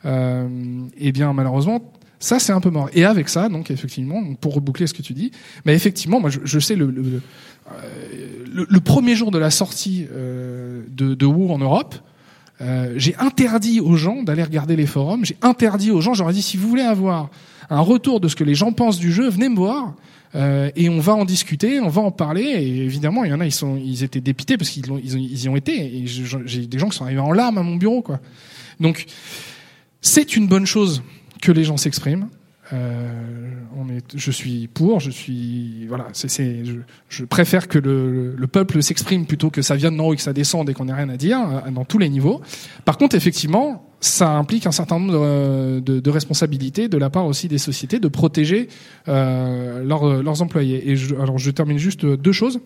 Et bien, malheureusement, ça, c'est un peu mort. Et avec ça, donc, effectivement, pour reboucler ce que tu dis, mais effectivement, moi, je sais le premier jour de la sortie de WoW en Europe, J'ai interdit aux gens d'aller regarder les forums. J'ai interdit aux gens, j'aurais dit, si vous voulez avoir un retour de ce que les gens pensent du jeu, venez me voir. Et on va en discuter, on va en parler. Et évidemment, il y en a, ils étaient dépités parce qu'ils y ont été. Et j'ai des gens qui sont arrivés en larmes à mon bureau, quoi. Donc, c'est une bonne chose que les gens s'expriment. Je suis pour, voilà, je préfère que le peuple s'exprime plutôt que ça vienne d'en haut et que ça descende et qu'on n'ait rien à dire dans tous les niveaux. Par contre, effectivement, ça implique un certain nombre de responsabilités de la part aussi des sociétés de protéger leurs employés. Et alors, je termine juste deux choses.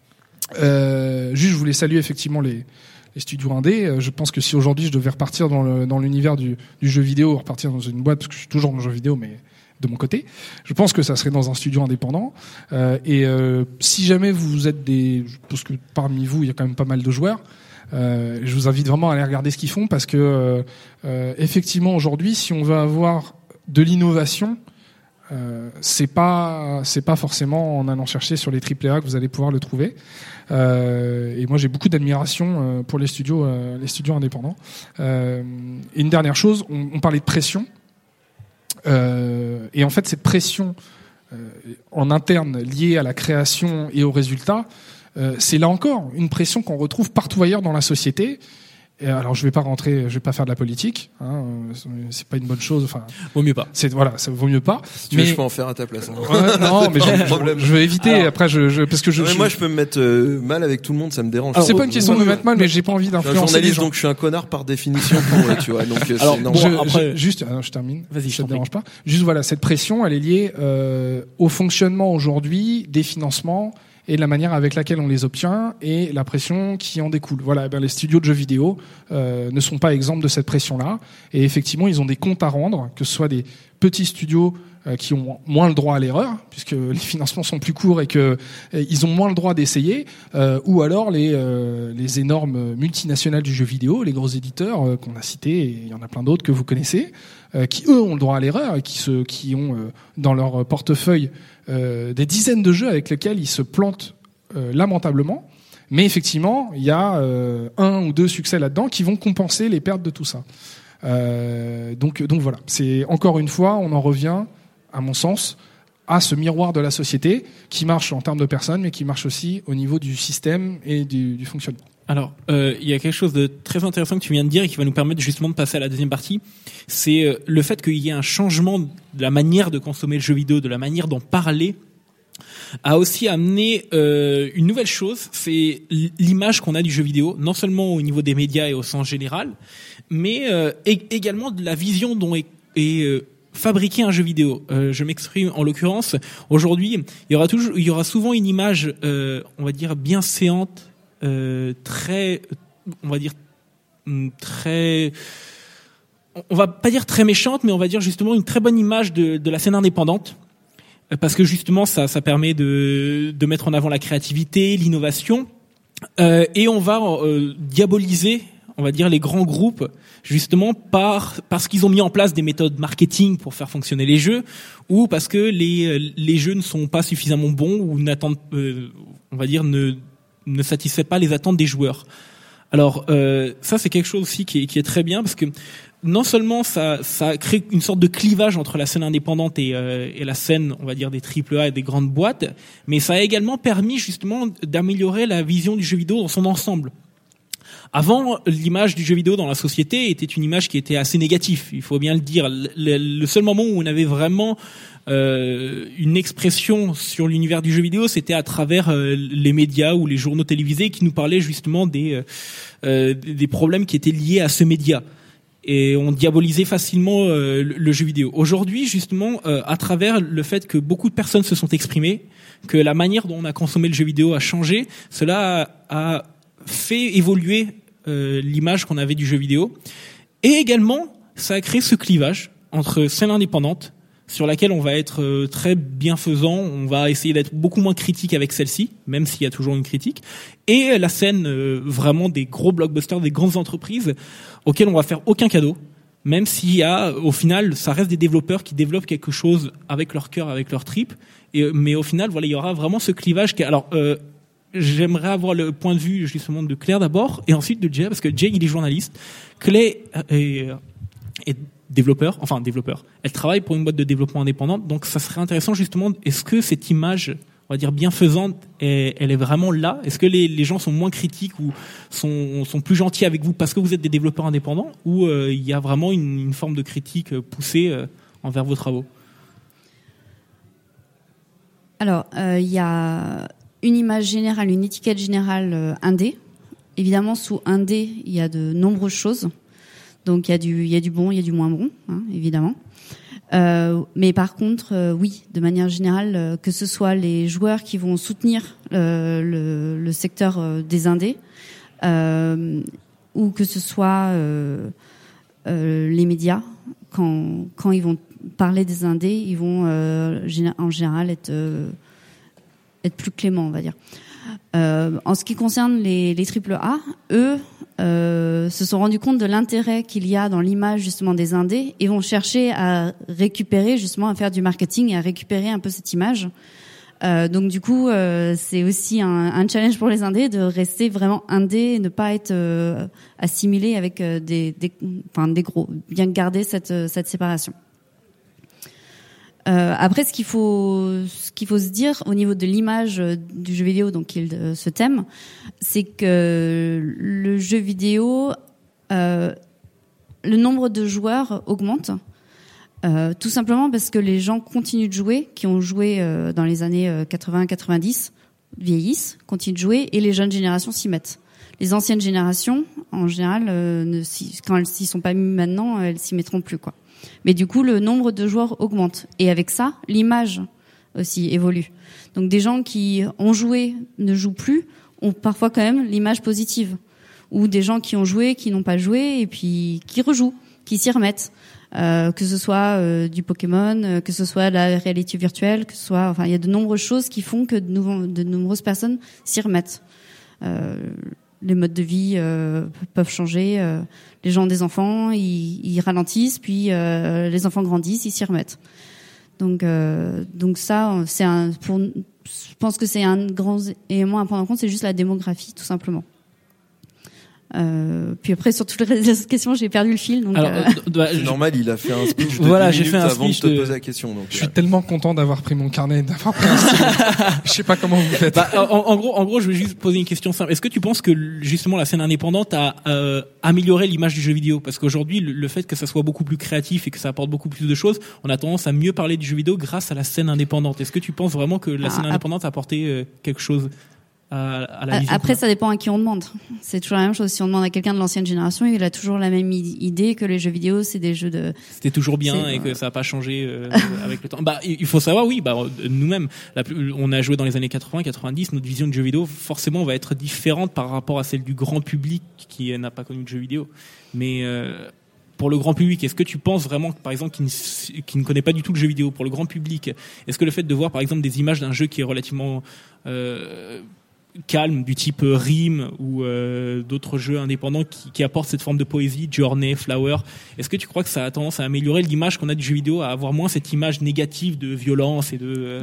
Je voulais saluer effectivement les studios indés. Je pense que si aujourd'hui je devais repartir dans l'univers du jeu vidéo, repartir dans une boîte, parce que je suis toujours dans le jeu vidéo, mais de mon côté, je pense que ça serait dans un studio indépendant. Si jamais vous êtes parce que parmi vous il y a quand même pas mal de joueurs, je vous invite vraiment à aller regarder ce qu'ils font, parce que effectivement aujourd'hui, si on veut avoir de l'innovation, c'est pas forcément en allant chercher sur les AAA que vous allez pouvoir le trouver. Et moi j'ai beaucoup d'admiration pour les studios indépendants. Et une dernière chose, on parlait de pression, et en fait cette pression en interne liée à la création et aux résultats, c'est là encore une pression qu'on retrouve partout ailleurs dans la société. Et alors je vais pas faire de la politique, hein, c'est pas une bonne chose. Enfin, vaut mieux pas. Ça vaut mieux pas. Si tu veux, je peux en faire à ta place. Hein. Non, mais je vais éviter. Alors, après, parce que moi, je peux me mettre mal avec tout le monde, ça me dérange. Alors, c'est pas une question de me mettre mal, mais j'ai pas envie d'influencer. Je suis journaliste, les gens. donc je suis un connard par définition. Tu vois. Donc alors, je termine. Vas-y, ça te dérange pas. Juste voilà, cette pression, elle est liée au fonctionnement aujourd'hui des financements et de la manière avec laquelle on les obtient et la pression qui en découle. Voilà, les studios de jeux vidéo ne sont pas exempts de cette pression-là. Et effectivement, ils ont des comptes à rendre, que ce soit des petits studios qui ont moins le droit à l'erreur, puisque les financements sont plus courts et que ils ont moins le droit d'essayer, ou alors les énormes multinationales du jeu vidéo, les gros éditeurs qu'on a cités, et il y en a plein d'autres que vous connaissez, qui eux ont le droit à l'erreur et qui ont dans leur portefeuille des dizaines de jeux avec lesquels ils se plantent lamentablement. Mais effectivement, il y a un ou deux succès là-dedans qui vont compenser les pertes de tout ça. Donc voilà, c'est encore une fois, on en revient, à mon sens, à ce miroir de la société qui marche en termes de personnes, mais qui marche aussi au niveau du système et du fonctionnement. Alors, il y a quelque chose de très intéressant que tu viens de dire et qui va nous permettre justement de passer à la deuxième partie. C'est le fait qu'il y ait un changement de la manière de consommer le jeu vidéo, de la manière d'en parler, a aussi amené une nouvelle chose, c'est l'image qu'on a du jeu vidéo, non seulement au niveau des médias et au sens général, mais également de la vision dont est fabriquer un jeu vidéo. Je m'exprime en l'occurrence. Aujourd'hui, il y aura souvent une image, on va dire bien séante, très, on va dire très, on va pas dire très méchante, mais on va dire justement une très bonne image de la scène indépendante, parce que justement ça permet de mettre en avant la créativité, l'innovation, et on va diaboliser, on va dire, les grands groupes, justement parce qu'ils ont mis en place des méthodes marketing pour faire fonctionner les jeux, ou parce que les jeux ne sont pas suffisamment bons ou n'attendent, on va dire, ne satisfait pas les attentes des joueurs. Alors ça c'est quelque chose aussi qui est très bien, parce que non seulement ça crée une sorte de clivage entre la scène indépendante et la scène, on va dire, des AAA et des grandes boîtes, mais ça a également permis justement d'améliorer la vision du jeu vidéo dans son ensemble. Avant, l'image du jeu vidéo dans la société était une image qui était assez négative, il faut bien le dire. Le seul moment où on avait vraiment une expression sur l'univers du jeu vidéo, c'était à travers les médias ou les journaux télévisés qui nous parlaient justement des problèmes qui étaient liés à ce média. Et on diabolisait facilement le jeu vidéo. Aujourd'hui, justement, à travers le fait que beaucoup de personnes se sont exprimées, que la manière dont on a consommé le jeu vidéo a changé, cela a fait évoluer l'image qu'on avait du jeu vidéo. Et également, ça a créé ce clivage entre scène indépendante, sur laquelle on va être très bienfaisant, on va essayer d'être beaucoup moins critique avec celle-ci, même s'il y a toujours une critique, et la scène vraiment des gros blockbusters, des grandes entreprises, auxquelles on va faire aucun cadeau, même s'il y a, au final, ça reste des développeurs qui développent quelque chose avec leur cœur, avec leur tripes, mais au final, voilà, il y aura vraiment ce clivage qui, alors, j'aimerais avoir le point de vue justement de Claire d'abord, et ensuite de Jay, parce que Jay il est journaliste, Claire est développeur. Elle travaille pour une boîte de développement indépendante, donc ça serait intéressant justement, est-ce que cette image, on va dire bienfaisante, elle est vraiment là? Est-ce que les gens sont moins critiques ou sont plus gentils avec vous parce que vous êtes des développeurs indépendants, ou il y a vraiment une forme de critique poussée envers vos travaux? Alors, il y a une image générale, une étiquette générale indé. Évidemment, sous indé, il y a de nombreuses choses. Donc, il y a du bon, il y a du moins bon, hein, évidemment. Mais par contre, oui, de manière générale, que ce soit les joueurs qui vont soutenir le secteur des indés, ou que ce soit les médias, quand ils vont parler des indés, ils vont en général être plus cléments, on va dire. En ce qui concerne les AAA, eux se sont rendus compte de l'intérêt qu'il y a dans l'image justement des indés et vont chercher à récupérer, justement à faire du marketing et à récupérer un peu cette image. Donc du coup, c'est aussi un challenge pour les indés de rester vraiment indés et ne pas être assimilés avec des gros, bien garder cette séparation. Après, ce qu'il faut se dire au niveau de l'image du jeu vidéo, donc qui est ce thème, c'est que le jeu vidéo, le nombre de joueurs augmente, tout simplement parce que les gens continuent de jouer, qui ont joué dans les années 80-90, vieillissent, continuent de jouer, et les jeunes générations s'y mettent. Les anciennes générations, en général, quand elles s'y sont pas mises maintenant, elles s'y mettront plus, quoi. Mais du coup, le nombre de joueurs augmente. Et avec ça, l'image aussi évolue. Donc des gens qui ont joué, ne jouent plus, ont parfois quand même l'image positive. Ou des gens qui ont joué, qui n'ont pas joué, et puis qui rejouent, qui s'y remettent. Que ce soit du Pokémon, que ce soit la réalité virtuelle, que ce soit... Enfin, il y a de nombreuses choses qui font que de nombreuses personnes s'y remettent. Les modes de vie peuvent changer. Les gens ont des enfants, ils ralentissent, puis les enfants grandissent, ils s'y remettent. Donc ça, je pense que c'est un grand élément à prendre en compte, c'est juste la démographie, tout simplement. Puis après, sur toutes les questions, j'ai perdu le fil. Donc c'est normal, il a fait un speech de 10 minutes avant de te poser la question. Donc, je suis tellement content d'avoir pris mon carnet, d'avoir pris un stylo. Je sais pas comment vous faites. En gros, je vais juste poser une question simple. Est-ce que tu penses que justement la scène indépendante a amélioré l'image du jeu vidéo? Parce qu'aujourd'hui, le fait que ça soit beaucoup plus créatif et que ça apporte beaucoup plus de choses, on a tendance à mieux parler du jeu vidéo grâce à la scène indépendante. Est-ce que tu penses vraiment que la scène indépendante a apporté quelque chose à la vision? Après, ça dépend à qui on demande. C'est toujours la même chose. Si on demande à quelqu'un de l'ancienne génération, il a toujours la même idée que les jeux vidéo, c'est des jeux de... C'était toujours bien et que ça n'a pas changé avec le temps. Il faut savoir, oui, nous-mêmes, on a joué dans les années 80, 90, notre vision de jeux vidéo, forcément, va être différente par rapport à celle du grand public qui n'a pas connu de jeux vidéo. Mais pour le grand public, est-ce que tu penses vraiment, par exemple, qui ne connaît pas du tout le jeu vidéo, pour le grand public, est-ce que le fait de voir, par exemple, des images d'un jeu qui est relativement calme, du type Rim ou d'autres jeux indépendants qui apportent cette forme de poésie, Journey, Flower, est-ce que tu crois que ça a tendance à améliorer l'image qu'on a du jeu vidéo, à avoir moins cette image négative de violence et de...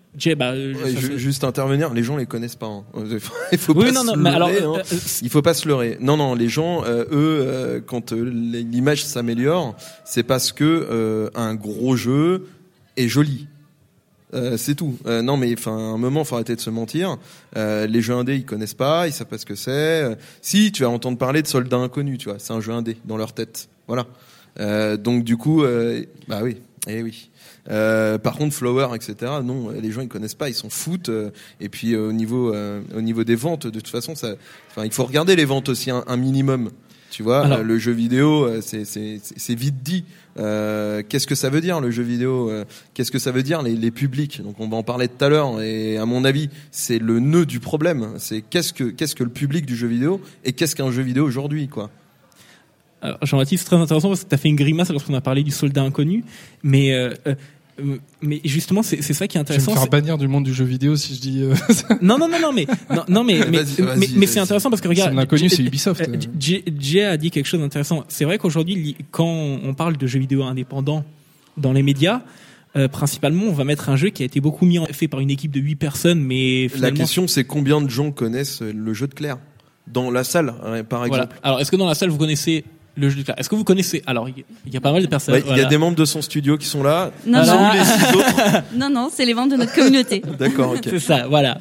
juste intervenir, les gens les connaissent pas. Hein. Il faut pas se leurrer. Il faut pas se leurrer. Non, les gens, eux, quand l'image s'améliore, c'est parce que un gros jeu est joli. C'est tout. Non, mais enfin, un moment, faut arrêter de se mentir. Les jeux indés, ils connaissent pas, ils savent pas ce que c'est. Si, tu vas entendre parler de Soldats Inconnus, tu vois, c'est un jeu indé dans leur tête. Voilà. Donc du coup, bah oui, oui. Par contre, Flower, etc. Non, les gens ils connaissent pas, ils s'en foutent. Et puis au niveau des ventes, de toute façon, il faut regarder les ventes aussi un minimum. Tu vois, alors, le jeu vidéo, c'est vite dit. Qu'est-ce que ça veut dire le jeu vidéo? Qu'est-ce que ça veut dire les publics? Donc on va en parler tout à l'heure. Et à mon avis, c'est le nœud du problème. C'est qu'est-ce que le public du jeu vidéo et qu'est-ce qu'un jeu vidéo aujourd'hui, quoi. Alors, Jean-Baptiste, c'est très intéressant parce que tu as fait une grimace lorsqu'on a parlé du Soldat Inconnu, mais justement c'est ça qui est intéressant. Je vais me faire bannir du monde du jeu vidéo si je dis non mais c'est intéressant parce que regarde, Soldat Inconnu, c'est Ubisoft. Jay a dit quelque chose d'intéressant. C'est vrai qu'aujourd'hui quand on parle de jeux vidéo indépendants dans les médias, principalement, on va mettre un jeu qui a été beaucoup fait par une équipe de 8 personnes, mais finalement... La question, c'est combien de gens connaissent le jeu de Claire dans la salle, par exemple. Voilà. Alors, est-ce que dans la salle, vous connaissez le jeu de Claire ? Est-ce que vous connaissez... Alors, il y a pas mal de personnes. Ouais, il y a des membres de son studio qui sont là. Non, Sont non. où les 6 autres ? Non, c'est les membres de notre communauté. D'accord, ok. C'est ça, voilà.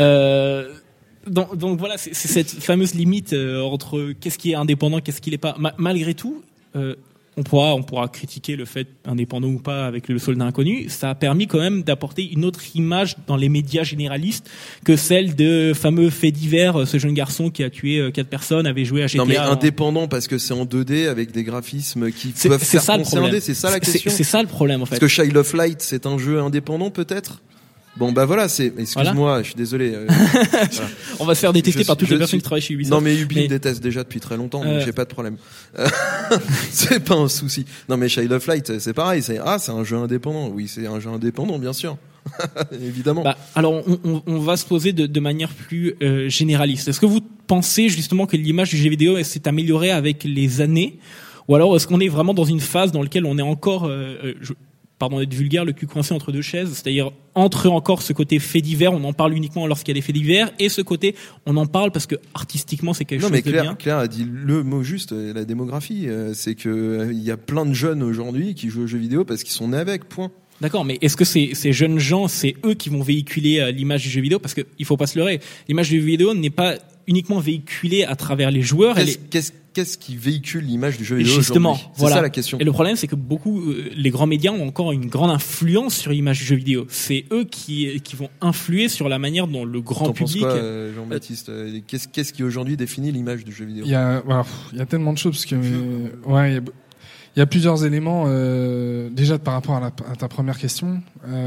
Donc voilà, c'est cette fameuse limite entre qu'est-ce qui est indépendant, qu'est-ce qui l'est pas. Malgré tout, on pourra critiquer le fait indépendant ou pas avec le Soldat Inconnu. Ça a permis quand même d'apporter une autre image dans les médias généralistes que celle de fameux faits divers. Ce jeune garçon qui a tué 4 personnes avait joué à GTA. Non mais indépendant parce que c'est en 2D avec des graphismes qui peuvent c'est faire ça le penser problème. c'est ça la question. C'est ça le problème en fait. Parce que Child of Light c'est un jeu indépendant peut-être. Bon bah voilà, excuse-moi, voilà. Je suis désolé. Voilà. On va se faire détester par toutes les personnes qui travaillent chez Ubisoft. Non mais Ubi me déteste déjà depuis très longtemps, donc j'ai pas de problème. C'est pas un souci. Non mais Child of Light, c'est pareil, c'est un jeu indépendant. Oui, c'est un jeu indépendant bien sûr. Évidemment. Alors on va se poser de manière plus généraliste. Est-ce que vous pensez justement que l'image du jeu vidéo s'est améliorée avec les années, ou alors est-ce qu'on est vraiment dans une phase dans laquelle on est encore pardon d'être vulgaire, le cul coincé entre deux chaises, c'est-à-dire entre encore ce côté fait divers, on en parle uniquement lorsqu'il y a des faits divers, et ce côté, on en parle parce que artistiquement c'est quelque chose de bien. Claire a dit le mot juste, la démographie, c'est que il y a plein de jeunes aujourd'hui qui jouent aux jeux vidéo parce qu'ils sont nés avec, point. D'accord, mais est-ce que ces jeunes gens, c'est eux qui vont véhiculer l'image du jeu vidéo ? Parce que il faut pas se leurrer, l'image du jeu vidéo n'est pas uniquement véhiculée à travers les joueurs. Qu'est-ce qui véhicule l'image du jeu vidéo justement, aujourd'hui ? Voilà. C'est ça la question. Et le problème, c'est que beaucoup, les grands médias ont encore une grande influence sur l'image du jeu vidéo. C'est eux qui vont influer sur la manière dont le grand public. T'en penses quoi, Jean-Baptiste ? Qu'est-ce qui aujourd'hui définit l'image du jeu vidéo ? Il y a tellement de choses parce que il y a plusieurs éléments. Déjà par rapport à ta première question.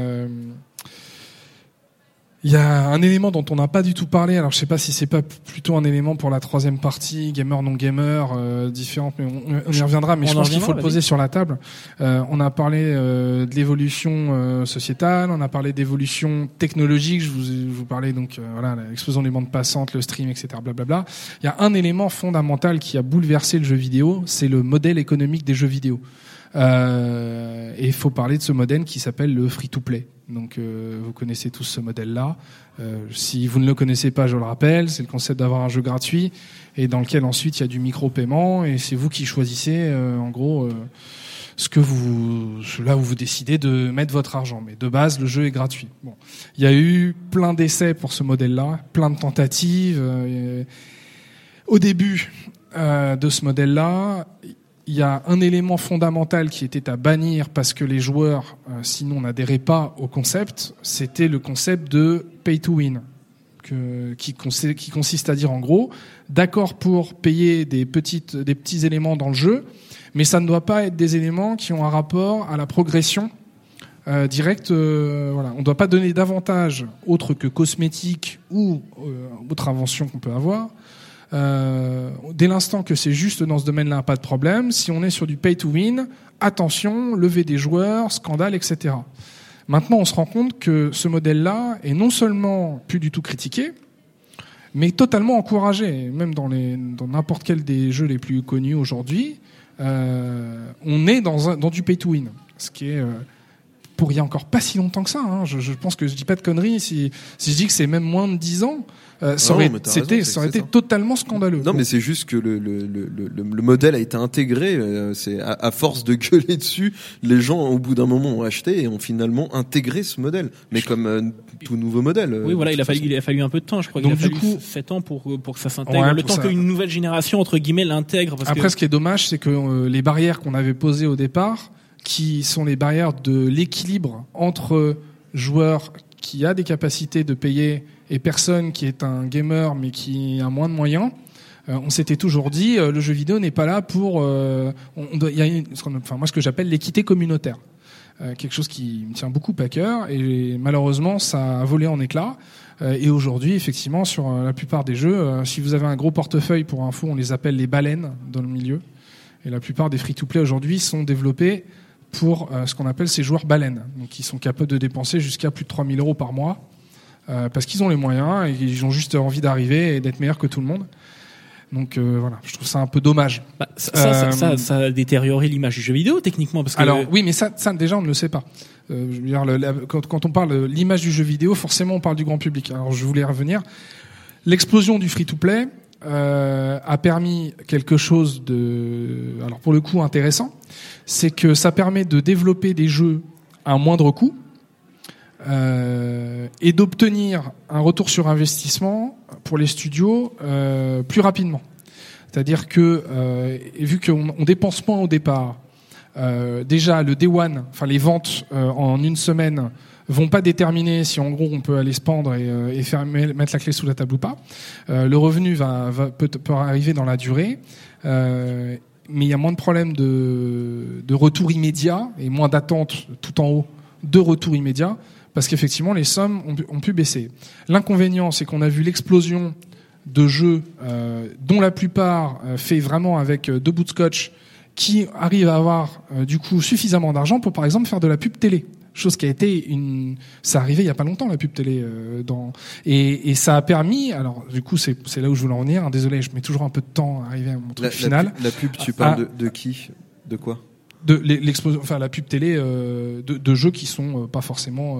Il y a un élément dont on n'a pas du tout parlé. Alors, je sais pas si c'est pas plutôt un élément pour la troisième partie, gamer, non gamer, différente, mais on y reviendra. Mais je pense qu'il faut le poser sur la table. On a parlé de l'évolution sociétale, on a parlé d'évolution technologique. Je vous parlais donc l'explosion des bandes passantes, le stream, etc. Blablabla. Il y a un élément fondamental qui a bouleversé le jeu vidéo, c'est le modèle économique des jeux vidéo. Et il faut parler de ce modèle qui s'appelle le free-to-play. Donc vous connaissez tous ce modèle-là. Si vous ne le connaissez pas, je le rappelle, c'est le concept d'avoir un jeu gratuit et dans lequel ensuite il y a du micro-paiement et c'est vous qui choisissez en gros là où vous décidez de mettre votre argent. Mais de base, le jeu est gratuit. Bon, il y a eu plein d'essais pour ce modèle-là, plein de tentatives. Au début de ce modèle-là, il y a un élément fondamental qui était à bannir parce que les joueurs, sinon, n'adhéraient pas au concept. C'était le concept de pay to win, qui consiste à dire en gros, d'accord pour payer des petits éléments dans le jeu, mais ça ne doit pas être des éléments qui ont un rapport à la progression directe. On ne doit pas donner d'avantages autres que cosmétiques ou autres inventions qu'on peut avoir. Dès l'instant que c'est juste dans ce domaine-là, pas de problème. Si on est sur du pay to win, attention, levée des joueurs, scandale, etc. Maintenant, on se rend compte que ce modèle-là est non seulement plus du tout critiqué, mais totalement encouragé. Même dans n'importe quel des jeux les plus connus aujourd'hui, on est dans du pay to win. Ce qui est pour il y a encore pas si longtemps que ça. Hein. Je pense que je dis pas de conneries si je dis que c'est même moins de 10 ans. Ça aurait été totalement scandaleux. Non, mais c'est juste que le modèle a été intégré. C'est à force de gueuler dessus, les gens au bout d'un moment ont acheté et ont finalement intégré ce modèle. Mais comme tout nouveau modèle. Oui, voilà, il a fallu un peu de temps. Je crois qu'il a fallu 7 ans pour que ça s'intègre. Ouais, le temps qu'une nouvelle génération entre guillemets l'intègre. Après, ce qui est dommage, c'est que les barrières qu'on avait posées au départ, qui sont les barrières de l'équilibre entre joueurs qui a des capacités de payer et personne qui est un gamer mais qui a moins de moyens, on s'était toujours dit le jeu vidéo n'est pas là pour il y a moi ce que j'appelle l'équité communautaire, quelque chose qui me tient beaucoup à cœur et malheureusement ça a volé en éclats. Et aujourd'hui, effectivement, sur la plupart des jeux, si vous avez un gros portefeuille, pour info, on les appelle les baleines dans le milieu. Et la plupart des free-to-play aujourd'hui sont développés pour ce qu'on appelle ces joueurs baleines, donc qui sont capables de dépenser jusqu'à plus de 3 000 € par mois, parce qu'ils ont les moyens et ils ont juste envie d'arriver et d'être meilleurs que tout le monde. Donc voilà, je trouve ça un peu dommage. Bah, ça a détérioré l'image du jeu vidéo techniquement parce que alors oui, mais ça déjà on ne le sait pas. Je veux dire, quand on parle de l'image du jeu vidéo, forcément on parle du grand public. Alors je voulais revenir. L'explosion du free-to-play a permis quelque chose de, alors pour le coup intéressant, c'est que ça permet de développer des jeux à un moindre coût et d'obtenir un retour sur investissement pour les studios plus rapidement. C'est-à-dire que vu qu'on dépense moins au départ, déjà le day one, enfin les ventes en une semaine vont pas déterminer si en gros on peut aller se pendre et mettre la clé sous la table ou pas. Le revenu peut arriver dans la durée, mais il y a moins de problèmes de retour immédiat et moins d'attente tout en haut de retour immédiat parce qu'effectivement les sommes ont pu baisser. L'inconvénient, c'est qu'on a vu l'explosion de jeux dont la plupart fait vraiment avec 2 bouts de scotch qui arrivent à avoir du coup suffisamment d'argent pour par exemple faire de la pub télé. Chose qui a été ça arrivait il y a pas longtemps la pub télé et ça a permis, alors du coup c'est là où je voulais en venir, désolé, je mets toujours un peu de temps à arriver à mon truc final. La pub, tu parles de qui, de quoi? De l'explosion, enfin la pub télé de jeux qui sont pas forcément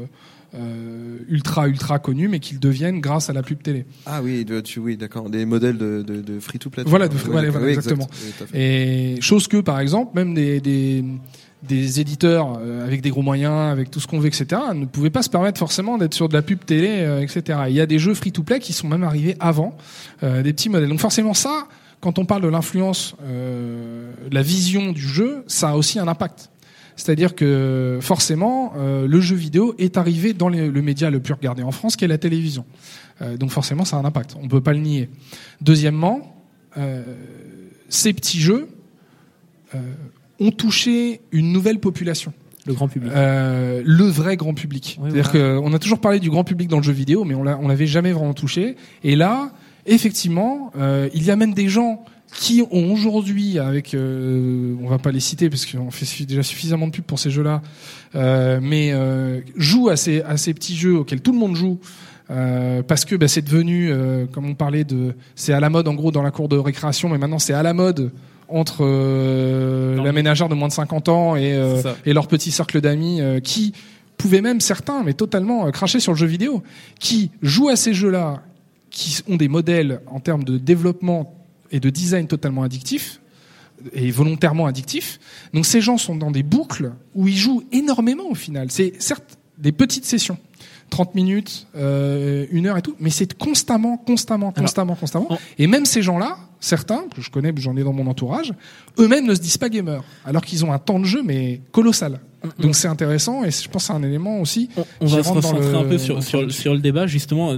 ultra connus, mais qu'ils deviennent grâce à la pub télé. Ah oui, oui, d'accord, des modèles de free to play. Voilà, voilà, exactement. Exact, et chose que par exemple même des éditeurs avec des gros moyens, avec tout ce qu'on veut, etc., ne pouvaient pas se permettre forcément d'être sur de la pub télé, etc. Il y a des jeux free-to-play qui sont même arrivés avant des petits modèles. Donc forcément ça, quand on parle de l'influence, la vision du jeu, ça a aussi un impact. C'est-à-dire que forcément, le jeu vidéo est arrivé dans le média le plus regardé en France, qui est la télévision. Donc forcément, ça a un impact. On peut pas le nier. Deuxièmement, ces petits jeux ont touché une nouvelle population. Le grand public. Le vrai grand public. Oui, C'est-à-dire qu'on a toujours parlé du grand public dans le jeu vidéo, mais on l'avait jamais vraiment touché. Et là, effectivement, il y a même des gens qui ont aujourd'hui, avec, on va pas les citer parce qu'on fait déjà suffisamment de pub pour ces jeux-là, mais jouent à ces petits jeux auxquels tout le monde joue. Parce que c'est devenu, comme on parlait c'est à la mode en gros dans la cour de récréation, mais maintenant c'est à la mode entre la ménagère de moins de 50 ans et leur petit cercle d'amis qui pouvaient même certains, mais totalement cracher sur le jeu vidéo, qui jouent à ces jeux-là, qui ont des modèles en termes de développement et de design totalement addictifs et volontairement addictifs. Donc ces gens sont dans des boucles où ils jouent énormément au final. C'est certes des petites sessions, 30 minutes, 1 heure et tout, mais c'est constamment. Et même ces gens-là, certains, que je connais, j'en ai dans mon entourage, eux-mêmes ne se disent pas gamers, alors qu'ils ont un temps de jeu, mais colossal. Donc c'est intéressant, et je pense que c'est un élément aussi. On va se recentrer un peu sur le débat, justement.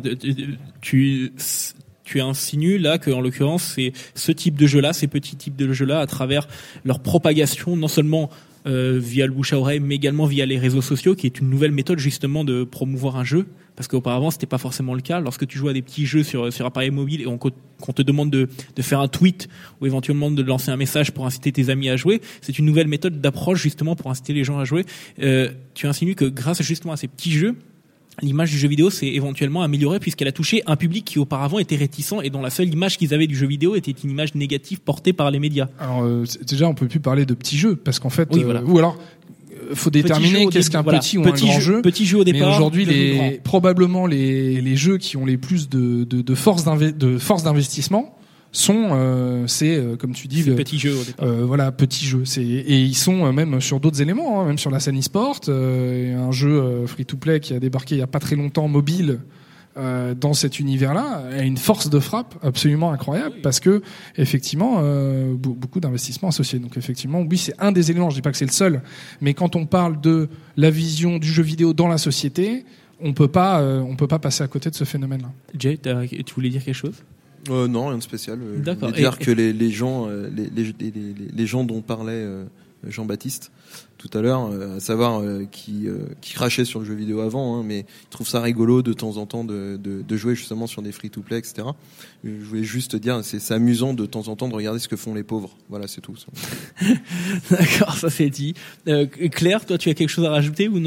Tu insinues là que, en l'occurrence, c'est ce type de jeu-là, ces petits types de jeux-là, à travers leur propagation, non seulement via le bouche à oreille, mais également via les réseaux sociaux, qui est une nouvelle méthode justement de promouvoir un jeu, parce qu'auparavant c'était pas forcément le cas. Lorsque tu joues à des petits jeux sur appareil mobile et qu'on te demande de faire un tweet ou éventuellement de lancer un message pour inciter tes amis à jouer, c'est une nouvelle méthode d'approche justement pour inciter les gens à jouer. Tu insinues que grâce justement à ces petits jeux, l'image du jeu vidéo s'est éventuellement améliorée puisqu'elle a touché un public qui auparavant était réticent et dont la seule image qu'ils avaient du jeu vidéo était une image négative portée par les médias. Alors déjà on peut plus parler de petits jeux parce qu'en fait oui, voilà. Ou alors faut déterminer qu'est-ce qu'un petit ou un grand jeu. Petit jeu au départ. Mais aujourd'hui probablement les jeux qui ont les plus de force d'investissement sont comme tu dis petit jeu au départ. Voilà, petit jeu, et ils sont même sur d'autres éléments, même sur la scène e-sport, un jeu free to play qui a débarqué il y a pas très longtemps, mobile, dans cet univers-là, a une force de frappe absolument incroyable parce que effectivement beaucoup d'investissements associés. Donc effectivement, oui, c'est un des éléments, je dis pas que c'est le seul, mais quand on parle de la vision du jeu vidéo dans la société, on peut pas passer à côté de ce phénomène-là. Jay, tu voulais dire quelque chose? Non, rien de spécial. D'accord. Je voulais dire que les gens dont parlait Jean-Baptiste tout à l'heure, à savoir qui crachaient sur le jeu vidéo avant, mais ils trouvent ça rigolo de temps en temps de jouer justement sur des free-to-play, etc. Je voulais juste dire, c'est amusant de temps en temps de regarder ce que font les pauvres. Voilà, c'est tout. D'accord, ça c'est dit. Claire, toi, tu as quelque chose à rajouter ou non?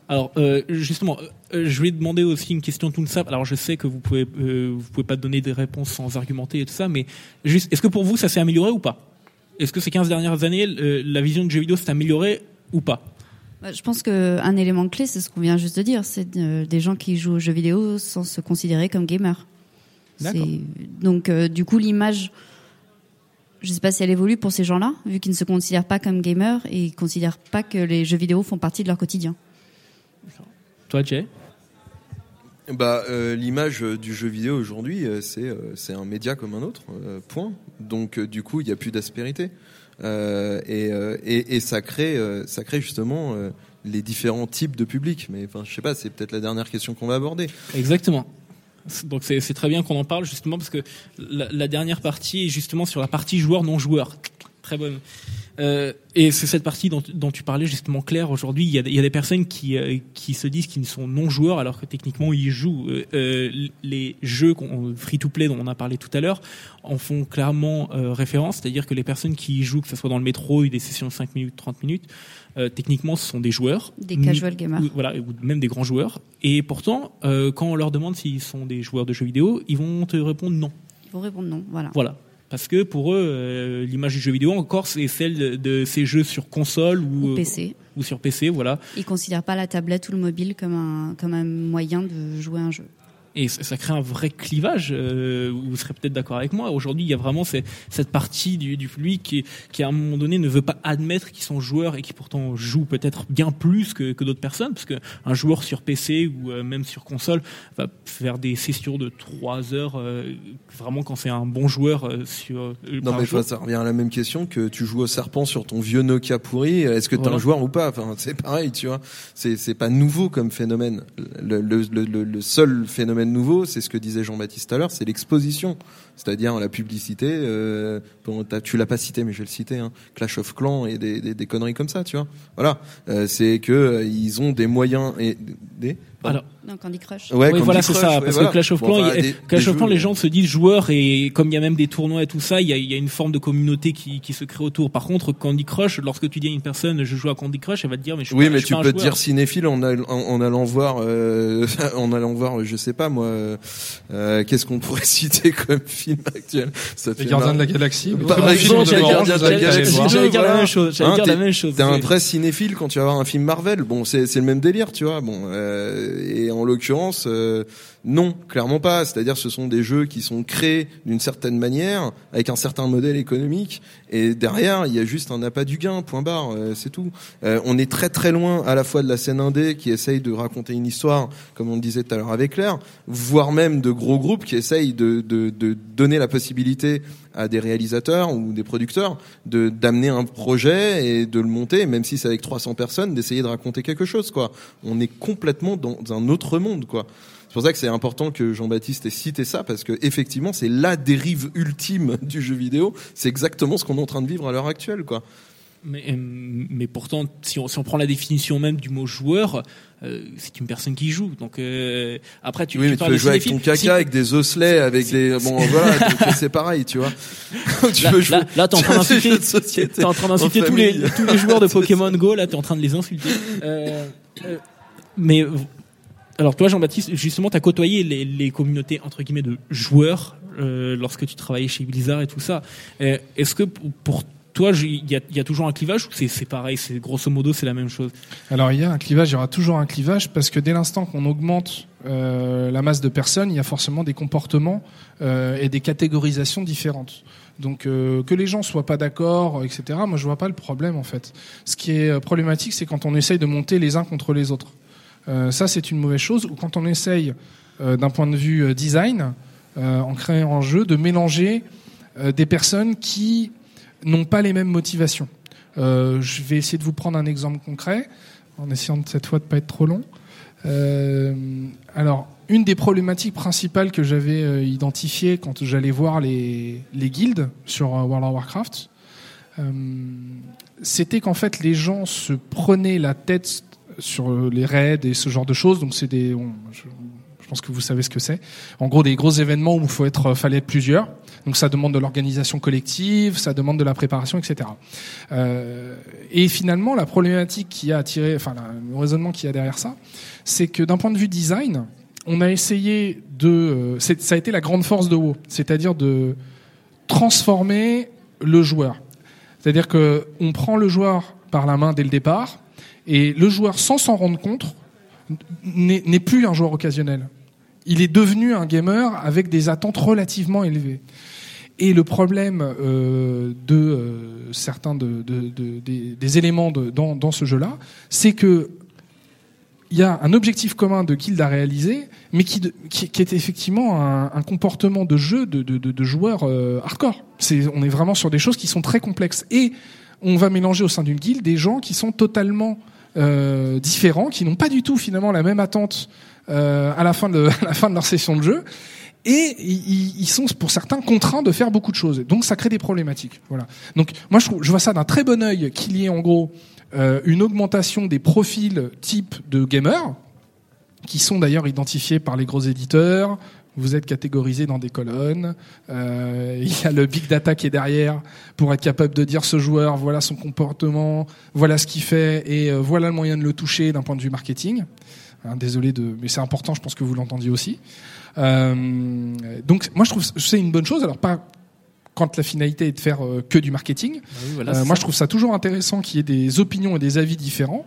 Alors justement, je vais demander aussi une question toute simple. Alors je sais que vous pouvez pas donner des réponses sans argumenter et tout ça, mais juste, est-ce que pour vous ça s'est amélioré ou pas? Est-ce que ces 15 dernières années, la vision du jeu vidéo s'est améliorée ou pas? Je pense qu'un élément clé, c'est ce qu'on vient juste de dire, c'est des gens qui jouent aux jeux vidéo sans se considérer comme gamers. D'accord. Donc du coup, l'image, je sais pas si elle évolue pour ces gens-là, vu qu'ils ne se considèrent pas comme gamers et ils considèrent pas que les jeux vidéo font partie de leur quotidien. Toi, Jay? L'image du jeu vidéo aujourd'hui, c'est un média comme un autre, point. Donc du coup, il n'y a plus d'aspérité. Et ça crée justement les différents types de publics. Mais enfin, je sais pas, c'est peut-être la dernière question qu'on va aborder. Exactement. Donc c'est très bien qu'on en parle justement parce que la dernière partie est justement sur la partie joueur non joueur. Très bonne. Et c'est cette partie dont tu parlais justement, Claire. Aujourd'hui, il y a des personnes qui se disent qu'ils sont non joueurs alors que techniquement ils jouent. Les jeux free-to-play dont on a parlé tout à l'heure en font clairement référence, c'est-à-dire que les personnes qui y jouent, que ce soit dans le métro ou des sessions de 5 minutes, 30 minutes, techniquement ce sont des joueurs. Des casual gamers. Ou même des grands joueurs. Et pourtant, quand on leur demande s'ils sont des joueurs de jeux vidéo, ils vont te répondre non. Ils vont répondre non, voilà. Voilà. Parce que pour eux, l'image du jeu vidéo encore, c'est celle de ces jeux sur console ou PC. Ou sur PC, voilà. Ils considèrent pas la tablette ou le mobile comme un moyen de jouer à un jeu. Et ça crée un vrai clivage. Vous serez peut-être d'accord avec moi. Aujourd'hui, il y a vraiment cette partie du public qui, à un moment donné, ne veut pas admettre qu'ils sont joueurs et qui pourtant jouent peut-être bien plus que d'autres personnes. Parce qu'un joueur sur PC ou même sur console va faire des sessions de 3 heures, vraiment quand c'est un bon joueur sur. Non, mais ça revient à la même question que tu joues au serpent sur ton vieux Nokia pourri. Est-ce que t'es un joueur ou pas? Enfin, c'est pareil, tu vois. C'est pas nouveau comme phénomène. Le seul phénomène nouveau, c'est ce que disait Jean-Baptiste tout à l'heure, c'est l'exposition, c'est-à-dire la publicité. Tu l'as pas cité, mais je vais le citer. Clash of Clans et des conneries comme ça, tu vois. Voilà, c'est que ils ont des moyens et des. Alors, non, Candy Crush. Ouais, oui, voilà, c'est ça. Parce que Clash of Clans, les gens se disent joueurs et comme il y a même des tournois et tout ça, il y a une forme de communauté qui se crée autour. Par contre, Candy Crush, lorsque tu dis à une personne, je joue à Candy Crush, elle va te dire, mais je suis oui, pas, mais je suis tu pas peux un te joueur. dire cinéphile en allant voir, je sais pas moi, qu'est-ce qu'on pourrait citer comme film actuel? Les Gardiens de la Galaxie. Par exemple, les Gardiens de la Galaxie. J'allais dire la même chose. T'es un vrai cinéphile quand tu vas voir un film Marvel. Bon, c'est le même délire, tu vois. Bon, et en l'occurrence, non, clairement pas. C'est-à-dire, ce sont des jeux qui sont créés d'une certaine manière, avec un certain modèle économique, et derrière, il y a juste un appât du gain, point barre, c'est tout. On est très très loin à la fois de la scène indé qui essaye de raconter une histoire, comme on le disait tout à l'heure avec Claire, voire même de gros groupes qui essayent de donner la possibilité à des réalisateurs ou des producteurs d'amener un projet et de le monter, même si c'est avec 300 personnes, d'essayer de raconter quelque chose, quoi. On est complètement dans un autre monde, quoi. C'est pour ça que c'est important que Jean-Baptiste ait cité ça, parce que effectivement, c'est la dérive ultime du jeu vidéo. C'est exactement ce qu'on est en train de vivre à l'heure actuelle, quoi. Mais pourtant, si on prend la définition même du mot joueur, c'est une personne qui joue. Donc après, tu peux jouer avec ton caca, avec des osselets, avec des voilà, donc c'est pareil, tu vois. Là, t'es en train d'insulter tous les joueurs de Pokémon Go. Là, t'es en train de les insulter. Mais alors toi, Jean-Baptiste, justement, t'as côtoyé les communautés entre guillemets de joueurs lorsque tu travaillais chez Blizzard et tout ça. Est-ce que pour toi, il y a toujours un clivage ou c'est pareil, c'est grosso modo c'est la même chose? Alors il y a un clivage, il y aura toujours un clivage parce que dès l'instant qu'on augmente la masse de personnes, il y a forcément des comportements et des catégorisations différentes. Donc que les gens soient pas d'accord, etc. Moi je vois pas le problème en fait. Ce qui est problématique, c'est quand on essaye de monter les uns contre les autres. Ça c'est une mauvaise chose. Ou quand on essaye d'un point de vue design, en créant un jeu, de mélanger des personnes qui n'ont pas les mêmes motivations. Je vais essayer de vous prendre un exemple concret, en essayant de cette fois de pas être trop long. Alors, une des problématiques principales que j'avais identifiées quand j'allais voir les guildes sur World of Warcraft, c'était qu'en fait les gens se prenaient la tête sur les raids et ce genre de choses. Donc c'est je pense que vous savez ce que c'est. En gros, des gros événements où fallait être plusieurs. Donc ça demande de l'organisation collective, ça demande de la préparation, etc. Et finalement, la problématique qui a attiré, le raisonnement qu'il y a derrière ça, c'est que d'un point de vue design, on a essayé ça a été la grande force de WoW, c'est-à-dire de transformer le joueur. C'est-à-dire que on prend le joueur par la main dès le départ, et le joueur, sans s'en rendre compte, n'est plus un joueur occasionnel. Il est devenu un gamer avec des attentes relativement élevées. Et le problème de certains des éléments dans ce jeu-là, c'est que il y a un objectif commun de guilde à réaliser, mais qui est effectivement un comportement de jeu de joueurs hardcore. On est vraiment sur des choses qui sont très complexes. Et on va mélanger au sein d'une guilde des gens qui sont totalement différents, qui n'ont pas du tout finalement la même attente à la fin de leur session de jeu. Et ils sont pour certains contraints de faire beaucoup de choses. Donc ça crée des problématiques. Voilà. Donc moi je vois ça d'un très bon œil qu'il y ait en gros une augmentation des profils type de gamers, qui sont d'ailleurs identifiés par les gros éditeurs. Vous êtes catégorisés dans des colonnes. Il y a le big data qui est derrière pour être capable de dire ce joueur, voilà son comportement, voilà ce qu'il fait, et voilà le moyen de le toucher d'un point de vue marketing. Désolé mais c'est important, je pense que vous l'entendiez aussi. Donc moi je trouve que c'est une bonne chose. Alors pas quand la finalité est de faire que du marketing. Oui, voilà, moi je trouve ça toujours intéressant qu'il y ait des opinions et des avis différents.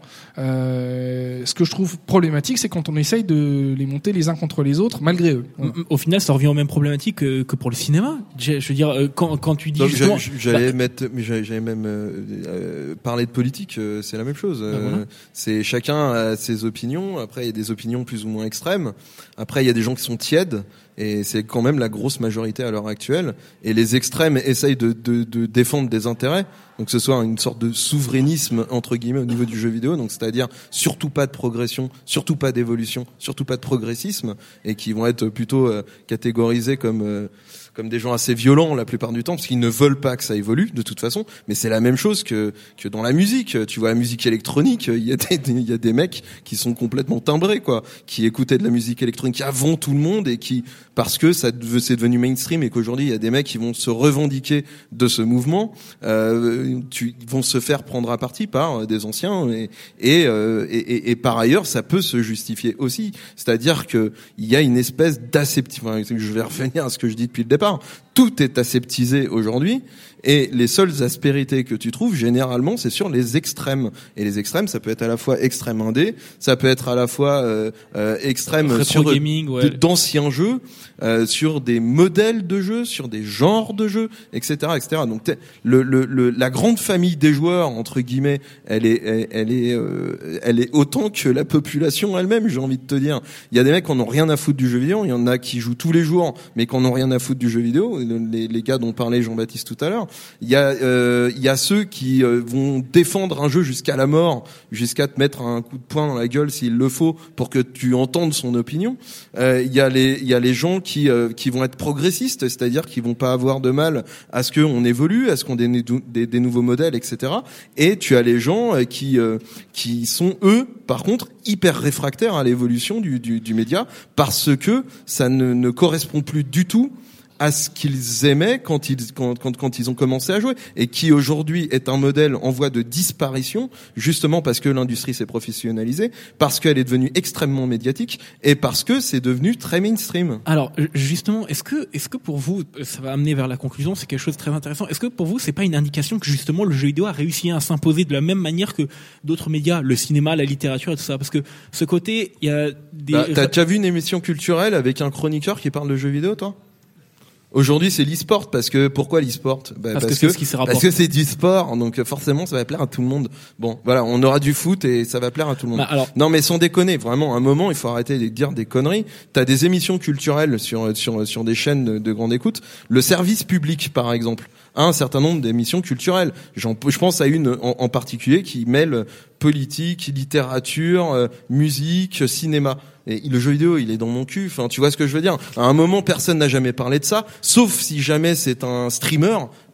Ce que je trouve problématique, c'est quand on essaye de les monter les uns contre les autres malgré eux. Voilà. Au final, ça revient aux mêmes problématiques que pour le cinéma. Je veux dire, quand tu dis donc, justement... j'allais même parler de politique, c'est la même chose. Voilà. C'est chacun a ses opinions. Après, il y a des opinions plus ou moins extrêmes. Après, il y a des gens qui sont tièdes. Et c'est quand même la grosse majorité à l'heure actuelle. Et les extrêmes essayent de défendre des intérêts. Donc que ce soit une sorte de souverainisme, entre guillemets, au niveau du jeu vidéo. Donc c'est-à-dire surtout pas de progression, surtout pas d'évolution, surtout pas de progressisme. Et qui vont être plutôt catégorisés comme des gens assez violents la plupart du temps, parce qu'ils ne veulent pas que ça évolue de toute façon. Mais c'est la même chose que dans la musique. Tu vois, la musique électronique, il y a des mecs qui sont complètement timbrés, quoi, qui écoutaient de la musique électronique avant tout le monde et qui, parce que c'est devenu mainstream et qu'aujourd'hui il y a des mecs qui vont se revendiquer de ce mouvement, vont se faire prendre à partie par des anciens et par ailleurs ça peut se justifier aussi. C'est-à-dire que il y a une espèce d'aseptisme. Je vais revenir à ce que je dis depuis le départ. Tout est aseptisé aujourd'hui et les seules aspérités que tu trouves généralement c'est sur les extrêmes, et les extrêmes ça peut être à la fois extrême indé, ça peut être à la fois extrême sur gaming, ouais. d'anciens jeux, sur des modèles de jeux, sur des genres de jeux, etc. Donc la grande famille des joueurs entre guillemets, elle est autant que la population elle-même, j'ai envie de te dire. Il y a des mecs qui en ont rien à foutre du jeu vidéo, il y en a qui jouent tous les jours mais qui en ont rien à foutre du jeu vidéo, les gars dont parlait Jean-Baptiste tout à l'heure. Il y a ceux qui vont défendre un jeu jusqu'à la mort, jusqu'à te mettre un coup de poing dans la gueule s'il le faut pour que tu entendes son opinion. Il y a les gens qui vont être progressistes, c'est-à-dire qui vont pas avoir de mal à ce qu'on évolue, à ce qu'on ait des nouveaux modèles, etc. Et tu as les gens qui sont eux, par contre, hyper réfractaires à l'évolution du média parce que ça ne correspond plus du tout à ce qu'ils aimaient quand ils ont commencé à jouer, et qui aujourd'hui est un modèle en voie de disparition, justement parce que l'industrie s'est professionnalisée, parce qu'elle est devenue extrêmement médiatique et parce que c'est devenu très mainstream. Alors justement, est-ce que pour vous, ça va amener vers la conclusion, c'est quelque chose de très intéressant. Est-ce que pour vous, c'est pas une indication que justement le jeu vidéo a réussi à s'imposer de la même manière que d'autres médias, le cinéma, la littérature et tout ça? Parce que ce côté, il y a des... T'as déjà vu une émission culturelle avec un chroniqueur qui parle de jeux vidéo, toi? Aujourd'hui, c'est l'e-sport, parce que pourquoi l'e-sport? Parce que c'est ce qui se rapporte. Parce que c'est du sport, donc forcément ça va plaire à tout le monde. Bon, voilà, on aura du foot et ça va plaire à tout le monde. Non, mais sans déconner, vraiment, à un moment, il faut arrêter de dire des conneries. T'as des émissions culturelles sur des chaînes de grande écoute. Le service public, par exemple, a un certain nombre d'émissions culturelles. Je pense à une en particulier qui mêle politique, littérature, musique, cinéma. Et le jeu vidéo, il est dans mon cul. Enfin, tu vois ce que je veux dire? À un moment, personne n'a jamais parlé de ça, sauf si jamais c'est un streamer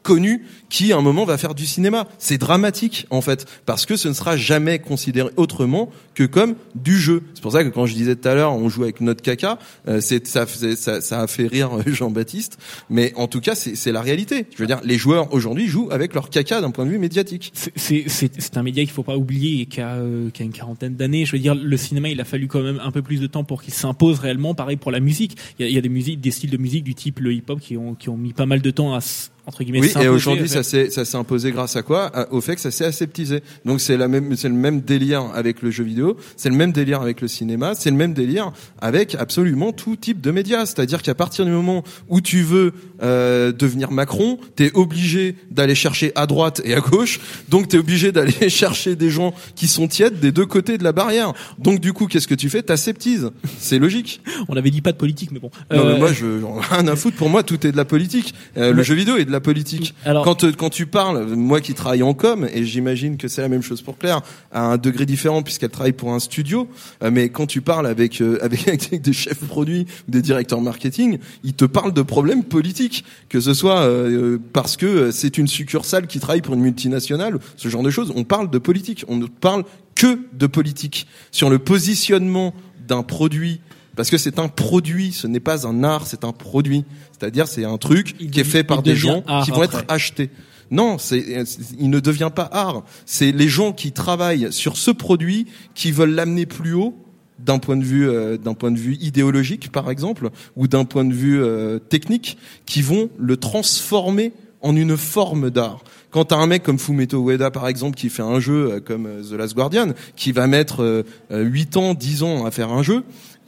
connu qui, à un moment, va faire du cinéma. C'est dramatique, en fait, parce que ce ne sera jamais considéré autrement que comme du jeu. C'est pour ça que quand je disais tout à l'heure, on joue avec notre caca, ça a fait rire Jean-Baptiste, mais en tout cas, c'est la réalité. Je veux dire, les joueurs aujourd'hui jouent avec leur caca d'un point de vue médiatique. C'est un média qu'il faut pas oublier et qui a une quarantaine d'années. Je veux dire, le cinéma, il a fallu quand même un peu plus de temps pour qu'il s'impose réellement. Pareil pour la musique. Il y a des styles de musique du type le hip-hop qui ont mis pas mal de temps à entre guillemets oui, s'imposer. Et aujourd'hui, ça s'est imposé grâce à quoi? Au fait que ça s'est aseptisé. Donc c'est le même délire avec le jeu vidéo, c'est le même délire avec le cinéma, c'est le même délire avec absolument tout type de médias. C'est-à-dire qu'à partir du moment où tu veux devenir Macron, t'es obligé d'aller chercher à droite et à gauche. Donc t'es obligé d'aller chercher des gens qui sont tièdes des deux côtés de la barrière. Donc du coup, qu'est-ce que tu fais? T'aseptises. C'est logique. On avait dit pas de politique, mais bon. Non, mais moi, j'en ai rien à foutre. Pour moi, tout est de la politique. Le jeu vidéo est de la politique. Alors, quand tu parles, moi qui travaille en com, et j'imagine que c'est la même chose pour Claire, à un degré différent puisqu'elle travaille pour un studio, mais quand tu parles avec des chefs produits ou des directeurs marketing, ils te parlent de problèmes politiques, que ce soit parce que c'est une succursale qui travaille pour une multinationale, ce genre de choses. On parle de politique, on ne parle que de politique sur le positionnement d'un produit. Parce que c'est un produit, ce n'est pas un art, c'est un produit. C'est-à-dire, c'est un truc qui est fait par des gens qui vont être achetés. Non, il ne devient pas art. C'est les gens qui travaillent sur ce produit qui veulent l'amener plus haut d'un point de vue idéologique, par exemple, ou d'un point de vue technique, qui vont le transformer en une forme d'art. Quand t'as un mec comme Fumeto Ueda, par exemple, qui fait un jeu comme The Last Guardian, qui va mettre 8 ans, 10 ans à faire un jeu,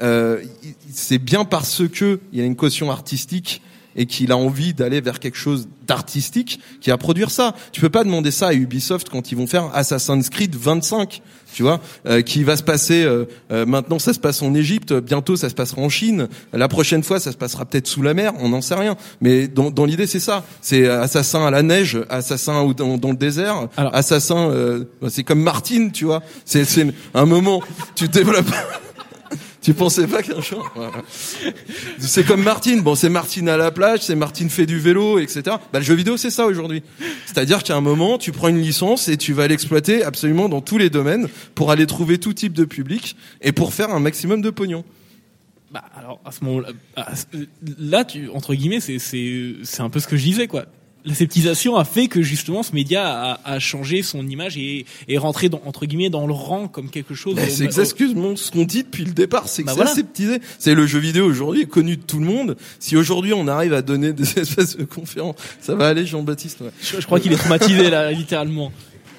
c'est bien parce que il y a une caution artistique et qu'il a envie d'aller vers quelque chose d'artistique qui va produire ça. Tu peux pas demander ça à Ubisoft quand ils vont faire Assassin's Creed 25, tu vois, qui va se passer maintenant ça se passe en Égypte, bientôt ça se passera en Chine, la prochaine fois ça se passera peut-être sous la mer, on n'en sait rien. Mais dans l'idée c'est ça, c'est assassin à la neige, assassin dans le désert, alors, assassin c'est comme Martine, tu vois. C'est un moment tu développes Tu pensais pas qu'un jour voilà. C'est comme Martine. Bon, c'est Martine à la plage, c'est Martine fait du vélo, etc. Bah, le jeu vidéo, c'est ça aujourd'hui. C'est-à-dire qu'à un moment, tu prends une licence et tu vas l'exploiter absolument dans tous les domaines pour aller trouver tout type de public et pour faire un maximum de pognon. Bah, alors, à ce moment-là, là, entre guillemets, c'est un peu ce que je disais, quoi. L'aseptisation a fait que justement ce média a changé son image et est rentré entre guillemets dans le rang comme quelque chose. C'est excuse-moi, ce qu'on dit depuis le départ, c'est que c'est aseptisé. C'est le jeu vidéo aujourd'hui est connu de tout le monde. Si aujourd'hui on arrive à donner des espèces de conférences, ça va aller, Jean-Baptiste. Ouais. Je crois qu'il est traumatisé là, littéralement.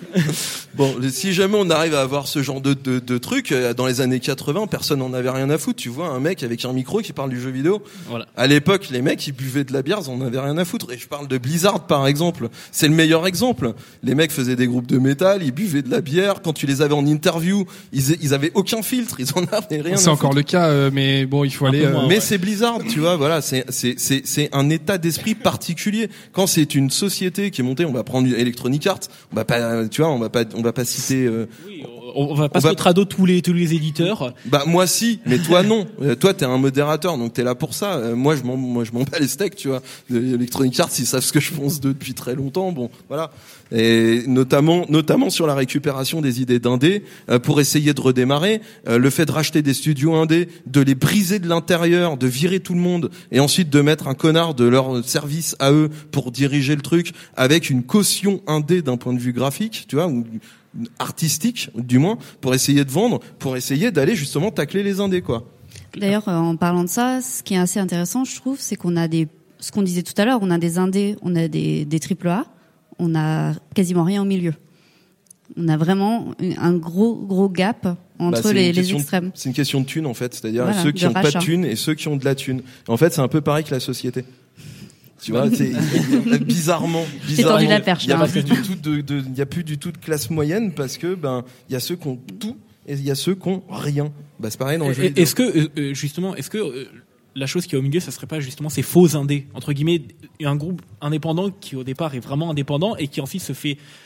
Bon, si jamais on arrive à avoir ce genre de truc, dans les années 80, personne n'en avait rien à foutre. Tu vois un mec avec un micro qui parle du jeu vidéo. Voilà. À l'époque, les mecs, ils buvaient de la bière, ils en avaient rien à foutre. Et je parle de Blizzard, par exemple. C'est le meilleur exemple. Les mecs faisaient des groupes de métal, ils buvaient de la bière. Quand tu les avais en interview, ils avaient aucun filtre, ils en avaient rien à foutre. C'est encore le cas, mais bon, il faut aller... Mais c'est Blizzard, tu vois, voilà. C'est un état d'esprit particulier. Quand c'est une société qui est montée, on va prendre Electronic Arts, on va pas, tu vois, on va pas citer. Oui, on va pas se mettre à dos tous les éditeurs. Bah moi si, mais toi non. Toi t'es un modérateur, donc t'es là pour ça. Moi je m'en bats les steaks, tu vois. Electronic Arts, ils savent ce que je pense d'eux depuis très longtemps. Bon, voilà. Et notamment sur la récupération des idées d'indés pour essayer de redémarrer. Le fait de racheter des studios indés, de les briser de l'intérieur, de virer tout le monde, et ensuite de mettre un connard de leur service à eux pour diriger le truc avec une caution indé d'un point de vue graphique, tu vois, ou artistique du moins, pour essayer de vendre, pour essayer d'aller justement tacler les indés, quoi. D'ailleurs, en parlant de ça, ce qui est assez intéressant, je trouve, c'est qu'on a ce qu'on disait tout à l'heure, on a des indés, on a des AAA, on a quasiment rien au milieu. On a vraiment un gros gap entre les extrêmes. C'est une question de thune, en fait. C'est-à-dire ceux qui n'ont pas de thune et ceux qui ont de la thune. En fait, c'est un peu pareil que la société. Tu vois, bizarrement, il n'y a plus du tout de classe moyenne parce que il y a ceux qui ont tout et il y a ceux qui ont rien. C'est pareil dans le jeu. Est-ce que la chose qui est au milieu, ça serait pas justement ces faux indés, entre guillemets, un groupe indépendant qui au départ est vraiment indépendant et qui ensuite se fait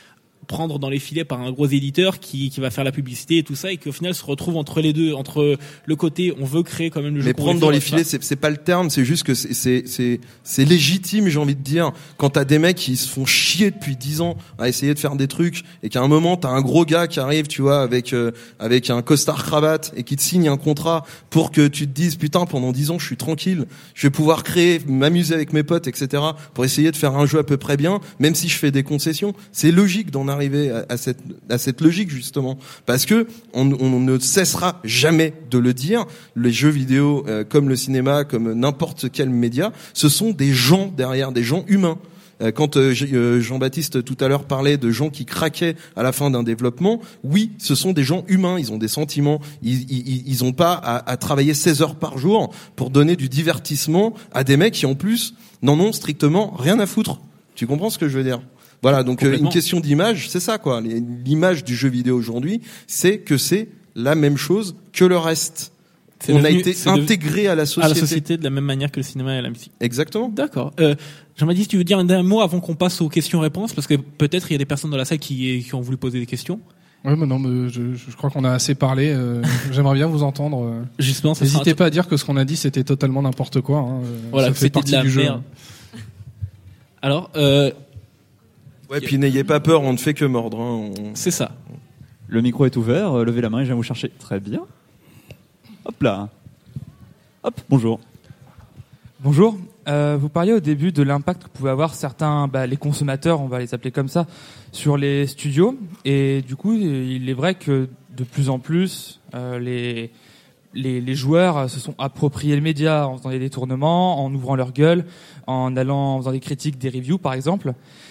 prendre dans les filets par un gros éditeur qui va faire la publicité et tout ça, et qu'au final se retrouve entre les deux, entre le côté on veut créer quand même le jeu. Mais prendre dans les filets, c'est pas le terme, c'est juste que c'est légitime, j'ai envie de dire, quand t'as des mecs qui se font chier depuis 10 ans à essayer de faire des trucs, et qu'à un moment t'as un gros gars qui arrive, tu vois, avec un costard cravate et qui te signe un contrat pour que tu te dises putain, pendant 10 ans je suis tranquille, je vais pouvoir créer, m'amuser avec mes potes, etc., pour essayer de faire un jeu à peu près bien, même si je fais des concessions. C'est logique d'en arriver à cette logique, justement, parce que on ne cessera jamais de le dire, les jeux vidéo comme le cinéma, comme n'importe quel média, ce sont des gens derrière, des gens humains. Quand Jean-Baptiste tout à l'heure parlait de gens qui craquaient à la fin d'un développement, oui, ce sont des gens humains, ils ont des sentiments, ils ont pas à travailler 16 heures par jour pour donner du divertissement à des mecs qui en plus n'en ont strictement rien à foutre. Tu comprends ce que je veux dire ? Voilà, donc une question d'image, c'est ça quoi. L'image du jeu vidéo aujourd'hui, c'est que c'est la même chose que le reste. On a été intégré à la société de la même manière que le cinéma et la musique. Exactement. D'accord. Jean-Baptiste, tu veux dire un mot avant qu'on passe aux questions-réponses, parce que peut-être il y a des personnes dans la salle qui ont voulu poser des questions. Oui, mais non, mais je crois qu'on a assez parlé. J'aimerais bien vous entendre. Justement, n'hésitez pas à dire que ce qu'on a dit c'était totalement n'importe quoi. Hein. Voilà, ça fait partie de la du merde. Jeu. Alors. Ouais, puis n'ayez pas peur, on ne fait que mordre. Hein. C'est ça. Le micro est ouvert. Levez la main et je viens vous chercher. Très bien. Hop là. Hop, bonjour. Bonjour. Vous parliez au début de l'impact que pouvaient avoir certains, les consommateurs, on va les appeler comme ça, sur les studios. Et du coup, il est vrai que de plus en plus, les joueurs se sont appropriés le média en faisant des détournements, en ouvrant leur gueule, en faisant des critiques, des reviews par exemple.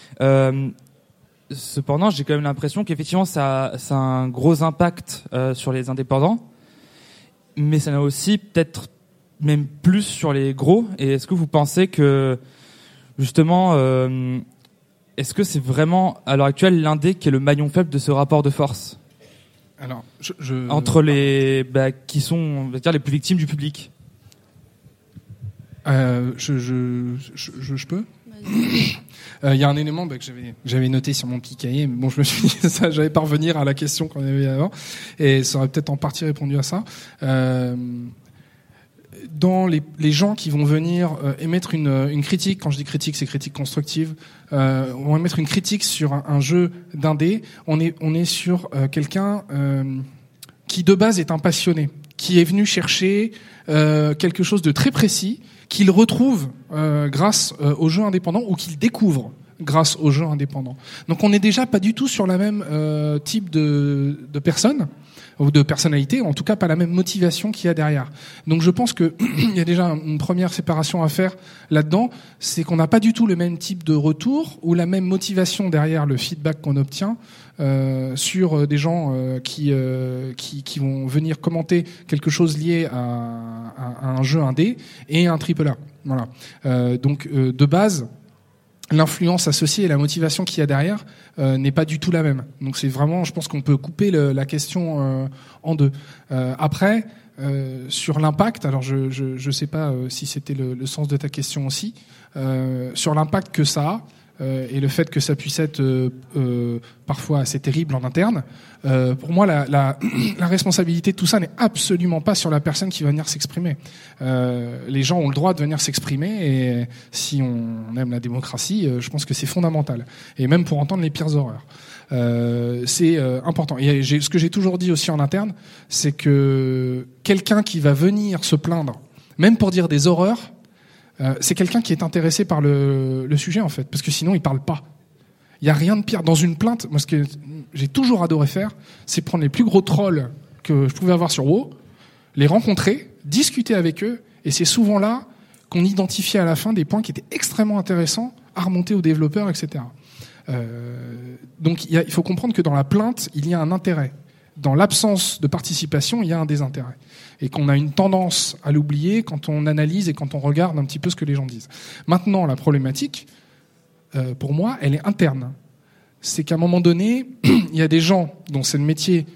Cependant, j'ai quand même l'impression qu'effectivement, ça a un gros impact sur les indépendants. Mais ça en a aussi peut-être même plus sur les gros. Et est-ce que vous pensez que, justement, est-ce que c'est vraiment, à l'heure actuelle, l'indé qui est le maillon faible de ce rapport de force ? Alors, entre les qui sont, on va dire, les plus victimes du public. Je peux ? Il y a un élément que j'avais noté sur mon petit cahier, mais bon, je me suis dit ça, j'allais pas revenir à la question qu'on avait avant, et ça aurait peut-être en partie répondu à ça. Dans les gens qui vont venir émettre une critique, quand je dis critique, c'est critique constructive, vont émettre une critique sur un jeu d'indé, on est sur quelqu'un qui de base est un passionné, qui est venu chercher quelque chose de très précis, qu'il retrouve grâce aux jeux indépendants ou qu'il découvre grâce aux jeux indépendants. Donc on n'est déjà pas du tout sur la même type de personne ou de personnalité, en tout cas pas la même motivation qu'il y a derrière. Donc je pense que il y a déjà une première séparation à faire là-dedans, c'est qu'on n'a pas du tout le même type de retour ou la même motivation derrière le feedback qu'on obtient sur des gens qui vont venir commenter quelque chose lié à un jeu indé et un AAA. Voilà. Donc de base, l'influence associée et la motivation qu'il y a derrière n'est pas du tout la même. Donc c'est vraiment, je pense qu'on peut couper la question en deux. Après, sur l'impact, alors je sais pas si c'était le sens de ta question aussi, sur l'impact que ça a, et le fait que ça puisse être parfois assez terrible en interne, pour moi la responsabilité de tout ça n'est absolument pas sur la personne qui va venir s'exprimer. Les gens ont le droit de venir s'exprimer, et si on aime la démocratie, je pense que c'est fondamental, et même pour entendre les pires horreurs. C'est important. Et ce que j'ai toujours dit aussi en interne, c'est que quelqu'un qui va venir se plaindre, même pour dire des horreurs, c'est quelqu'un qui est intéressé par le sujet, en fait, parce que sinon il parle pas. Il y a rien de pire dans une plainte. Moi, ce que j'ai toujours adoré faire, c'est prendre les plus gros trolls que je pouvais avoir sur WoW, les rencontrer, discuter avec eux, et c'est souvent là qu'on identifiait à la fin des points qui étaient extrêmement intéressants à remonter aux développeurs, etc. Donc il faut comprendre que dans la plainte, il y a un intérêt. Dans l'absence de participation, il y a un désintérêt. Et qu'on a une tendance à l'oublier quand on analyse et quand on regarde un petit peu ce que les gens disent. Maintenant, la problématique, pour moi, elle est interne. C'est qu'à un moment donné, il y a des gens dont c'est le métier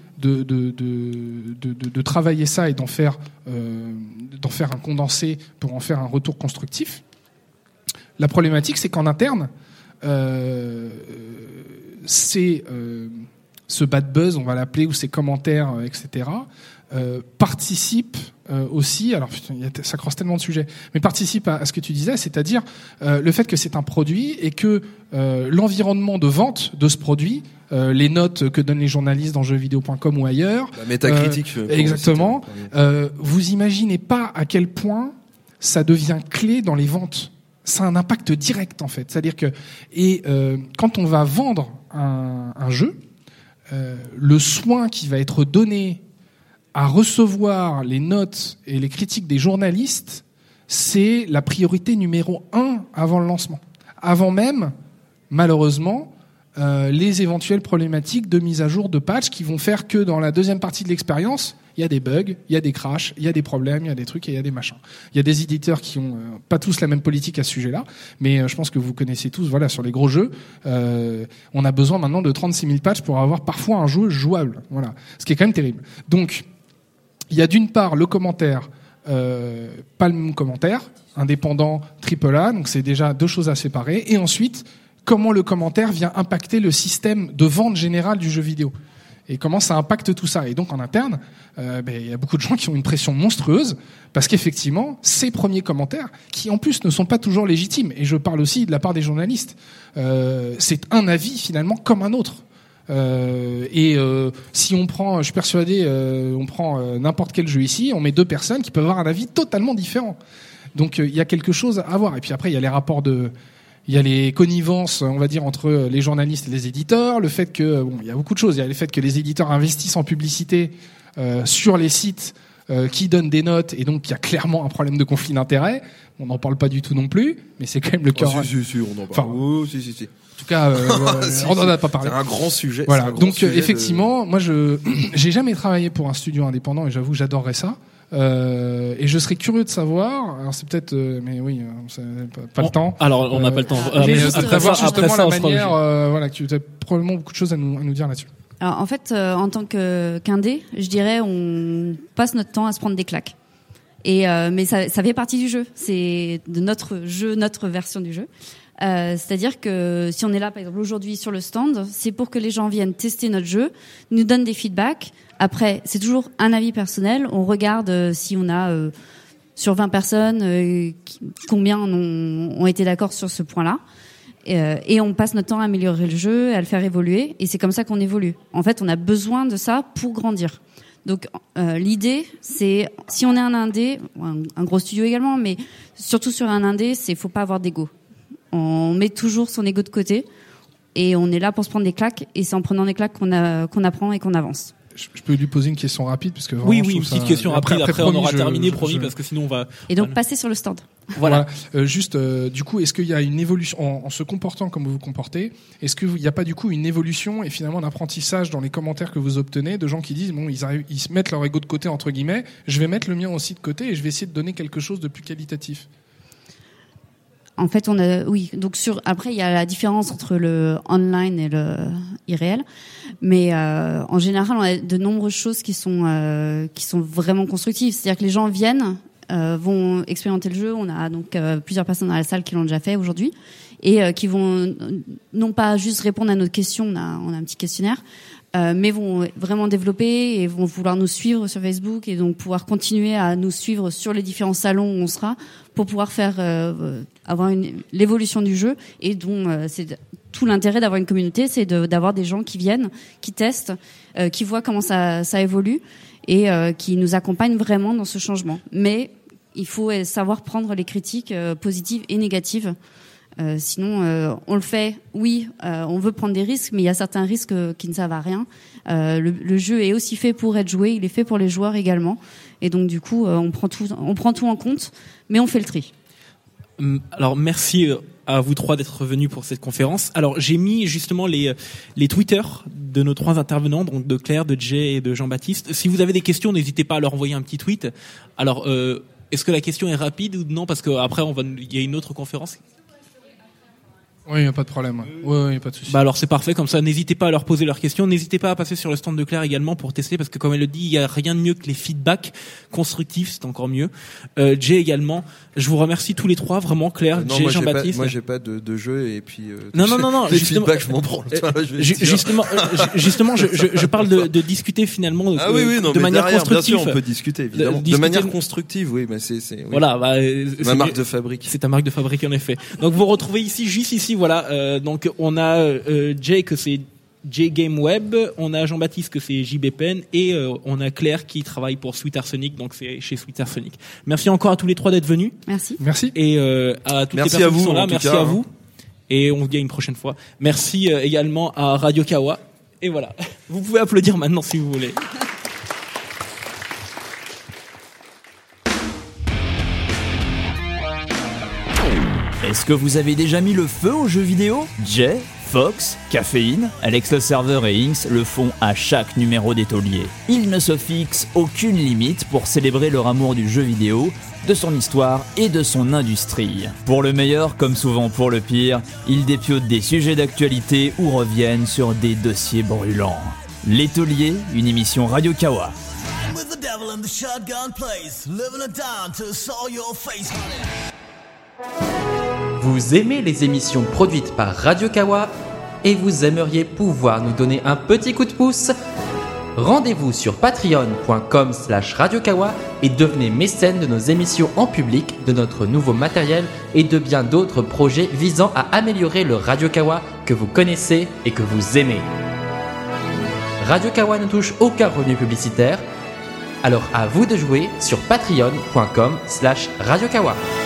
de travailler ça et d'en faire un condensé pour en faire un retour constructif. La problématique, c'est qu'en interne, ce bad buzz, on va l'appeler, ou ces commentaires, etc., participe aussi, alors putain, ça croise tellement de sujets, mais participe à ce que tu disais, c'est-à-dire le fait que c'est un produit et que l'environnement de vente de ce produit, les notes que donnent les journalistes dans jeuxvideo.com ou ailleurs, la métacritique, exactement, vous imaginez pas à quel point ça devient clé dans les ventes. Ça a un impact direct en fait, c'est-à-dire que quand on va vendre un jeu, le soin qui va être donné à recevoir les notes et les critiques des journalistes, c'est la priorité numéro 1 avant le lancement. Avant même, malheureusement, les éventuelles problématiques de mise à jour de patch qui vont faire que dans la deuxième partie de l'expérience, il y a des bugs, il y a des crashs, il y a des problèmes, il y a des trucs et il y a des machins. Il y a des éditeurs qui ont pas tous la même politique à ce sujet-là, mais je pense que vous connaissez tous, voilà, sur les gros jeux, on a besoin maintenant de 36 000 patchs pour avoir parfois un jeu jouable. Voilà. Ce qui est quand même terrible. Donc, il y a d'une part le commentaire, pas le même commentaire, indépendant, AAA, donc c'est déjà deux choses à séparer. Et ensuite, comment le commentaire vient impacter le système de vente générale du jeu vidéo. Et comment ça impacte tout ça. Et donc en interne, il y a beaucoup de gens qui ont une pression monstrueuse, parce qu'effectivement, ces premiers commentaires, qui en plus ne sont pas toujours légitimes, et je parle aussi de la part des journalistes, c'est un avis finalement comme un autre. Si on prend, je suis persuadé, on prend n'importe quel jeu ici, on met deux personnes qui peuvent avoir un avis totalement différent. Donc il y a quelque chose à voir. Et puis après, il y a les rapports il y a les connivences, on va dire, entre les journalistes et les éditeurs, le fait que, il y a beaucoup de choses. Il y a le fait que les éditeurs investissent en publicité sur les sites qui donnent des notes, et donc il y a clairement un problème de conflit d'intérêts. On n'en parle pas du tout non plus, mais c'est quand même le cœur. Si, on en parle. Enfin, si. En tout cas, on n'en a pas parlé. C'est un grand sujet. Voilà. Donc effectivement, moi j'ai jamais travaillé pour un studio indépendant, et j'avoue, j'adorerais ça. Et je serais curieux de savoir. Alors c'est peut-être, mais oui, c'est pas le temps. Alors on n'a pas le temps. D'avoir justement la manière, voilà, que tu as probablement beaucoup de choses à nous dire là-dessus. Alors en fait, en tant qu'indé, je dirais, on passe notre temps à se prendre des claques. Mais ça fait partie du jeu. C'est de notre jeu, notre version du jeu. C'est-à-dire que si on est là, par exemple, aujourd'hui sur le stand, c'est pour que les gens viennent tester notre jeu, nous donnent des feedbacks. Après, c'est toujours un avis personnel. On regarde si on a sur 20 personnes, combien ont été d'accord sur ce point-là. Et on passe notre temps à améliorer le jeu, à le faire évoluer. Et c'est comme ça qu'on évolue. En fait, on a besoin de ça pour grandir. Donc l'idée, c'est, si on est un indé, un gros studio également, mais surtout sur un indé, faut pas avoir d'ego. On met toujours son ego de côté et on est là pour se prendre des claques, et c'est en prenant des claques qu'on apprend et qu'on avance. Je peux lui poser une question rapide, parce que oui, une petite question rapide. Après on aura terminé, promis, parce que sinon on va. Et donc passer sur le stand. Voilà. Juste, du coup, est-ce qu'il y a une évolution en se comportant comme vous vous comportez? Est-ce qu'il n'y a pas du coup une évolution et finalement un apprentissage dans les commentaires que vous obtenez de gens qui disent bon, ils se mettent leur ego de côté entre guillemets, je vais mettre le mien aussi de côté et je vais essayer de donner quelque chose de plus qualitatif? En fait, donc après il y a la différence entre le online et le irréel, mais en général, on a de nombreuses choses qui sont vraiment constructives. C'est-à-dire que les gens viennent, vont expérimenter le jeu. On a donc plusieurs personnes dans la salle qui l'ont déjà fait aujourd'hui, et qui vont non pas juste répondre à nos questions, on a un petit questionnaire, mais vont vraiment développer et vont vouloir nous suivre sur Facebook, et donc pouvoir continuer à nous suivre sur les différents salons où on sera, pour pouvoir faire avoir l'évolution du jeu, et dont c'est tout l'intérêt d'avoir une communauté, c'est d'avoir des gens qui viennent, qui testent, qui voient comment ça évolue, et qui nous accompagnent vraiment dans ce changement. Mais il faut savoir prendre les critiques positives et négatives. Sinon, on le fait. Oui, on veut prendre des risques, mais il y a certains risques qui ne servent à rien. Le jeu est aussi fait pour être joué, il est fait pour les joueurs également, et donc du coup, on prend tout en compte, mais on fait le tri. Alors merci à vous trois d'être venus pour cette conférence. Alors j'ai mis justement les Twitter de nos trois intervenants, donc de Claire, de Jay et de Jean-Baptiste. Si vous avez des questions, n'hésitez pas à leur envoyer un petit tweet. Alors est-ce que la question est rapide ou non, parce que après il y a une autre conférence. Oui, y a pas de problème. Ouais, y a pas de souci. Bah alors c'est parfait, comme ça n'hésitez pas à leur poser leurs questions, n'hésitez pas à passer sur le stand de Claire également pour tester, parce que comme elle le dit, il y a rien de mieux que les feedbacks constructifs, c'est encore mieux. Jay également, je vous remercie tous les trois, vraiment Claire, Non, Jay, moi, Jean-Baptiste. moi j'ai pas de jeu et puis Non, les justement, feedbacks je m'en branle. Justement, je parle de discuter finalement Ah oui, non, de mais manière derrière, constructive. bien sûr, on peut discuter évidemment. De manière constructive, oui, mais c'est oui. Voilà, bah, ma marque de fabrique. C'est ta marque de fabrique en effet. Donc vous retrouvez juste ici, voilà. Donc on a Jay que c'est J Game Web, on a Jean-Baptiste que c'est JB Pen et on a Claire qui travaille pour Sweet Arsenic, donc c'est chez Sweet Arsenic. Merci encore à tous les trois d'être venus. Merci. Et à toutes les personnes qui sont là, merci à vous. Et on se dit à une prochaine fois. Merci également à Radio Kawa. Et voilà, vous pouvez applaudir maintenant si vous voulez. Est-ce que vous avez déjà mis le feu aux jeux vidéo ? Jay, Fox, Caféine, Alex le serveur et Inks le font à chaque numéro des tauliers. Ils ne se fixent aucune limite pour célébrer leur amour du jeu vidéo, de son histoire et de son industrie. Pour le meilleur, comme souvent pour le pire, ils dépiotent des sujets d'actualité ou reviennent sur des dossiers brûlants. Les Tauliers, une émission Radio Kawa. Vous aimez les émissions produites par Radio Kawa et vous aimeriez pouvoir nous donner un petit coup de pouce ? Rendez-vous sur patreon.com/radiokawa et devenez mécène de nos émissions en public, de notre nouveau matériel et de bien d'autres projets visant à améliorer le Radio Kawa que vous connaissez et que vous aimez. Radio Kawa ne touche aucun revenu publicitaire, alors à vous de jouer sur patreon.com/radiokawa.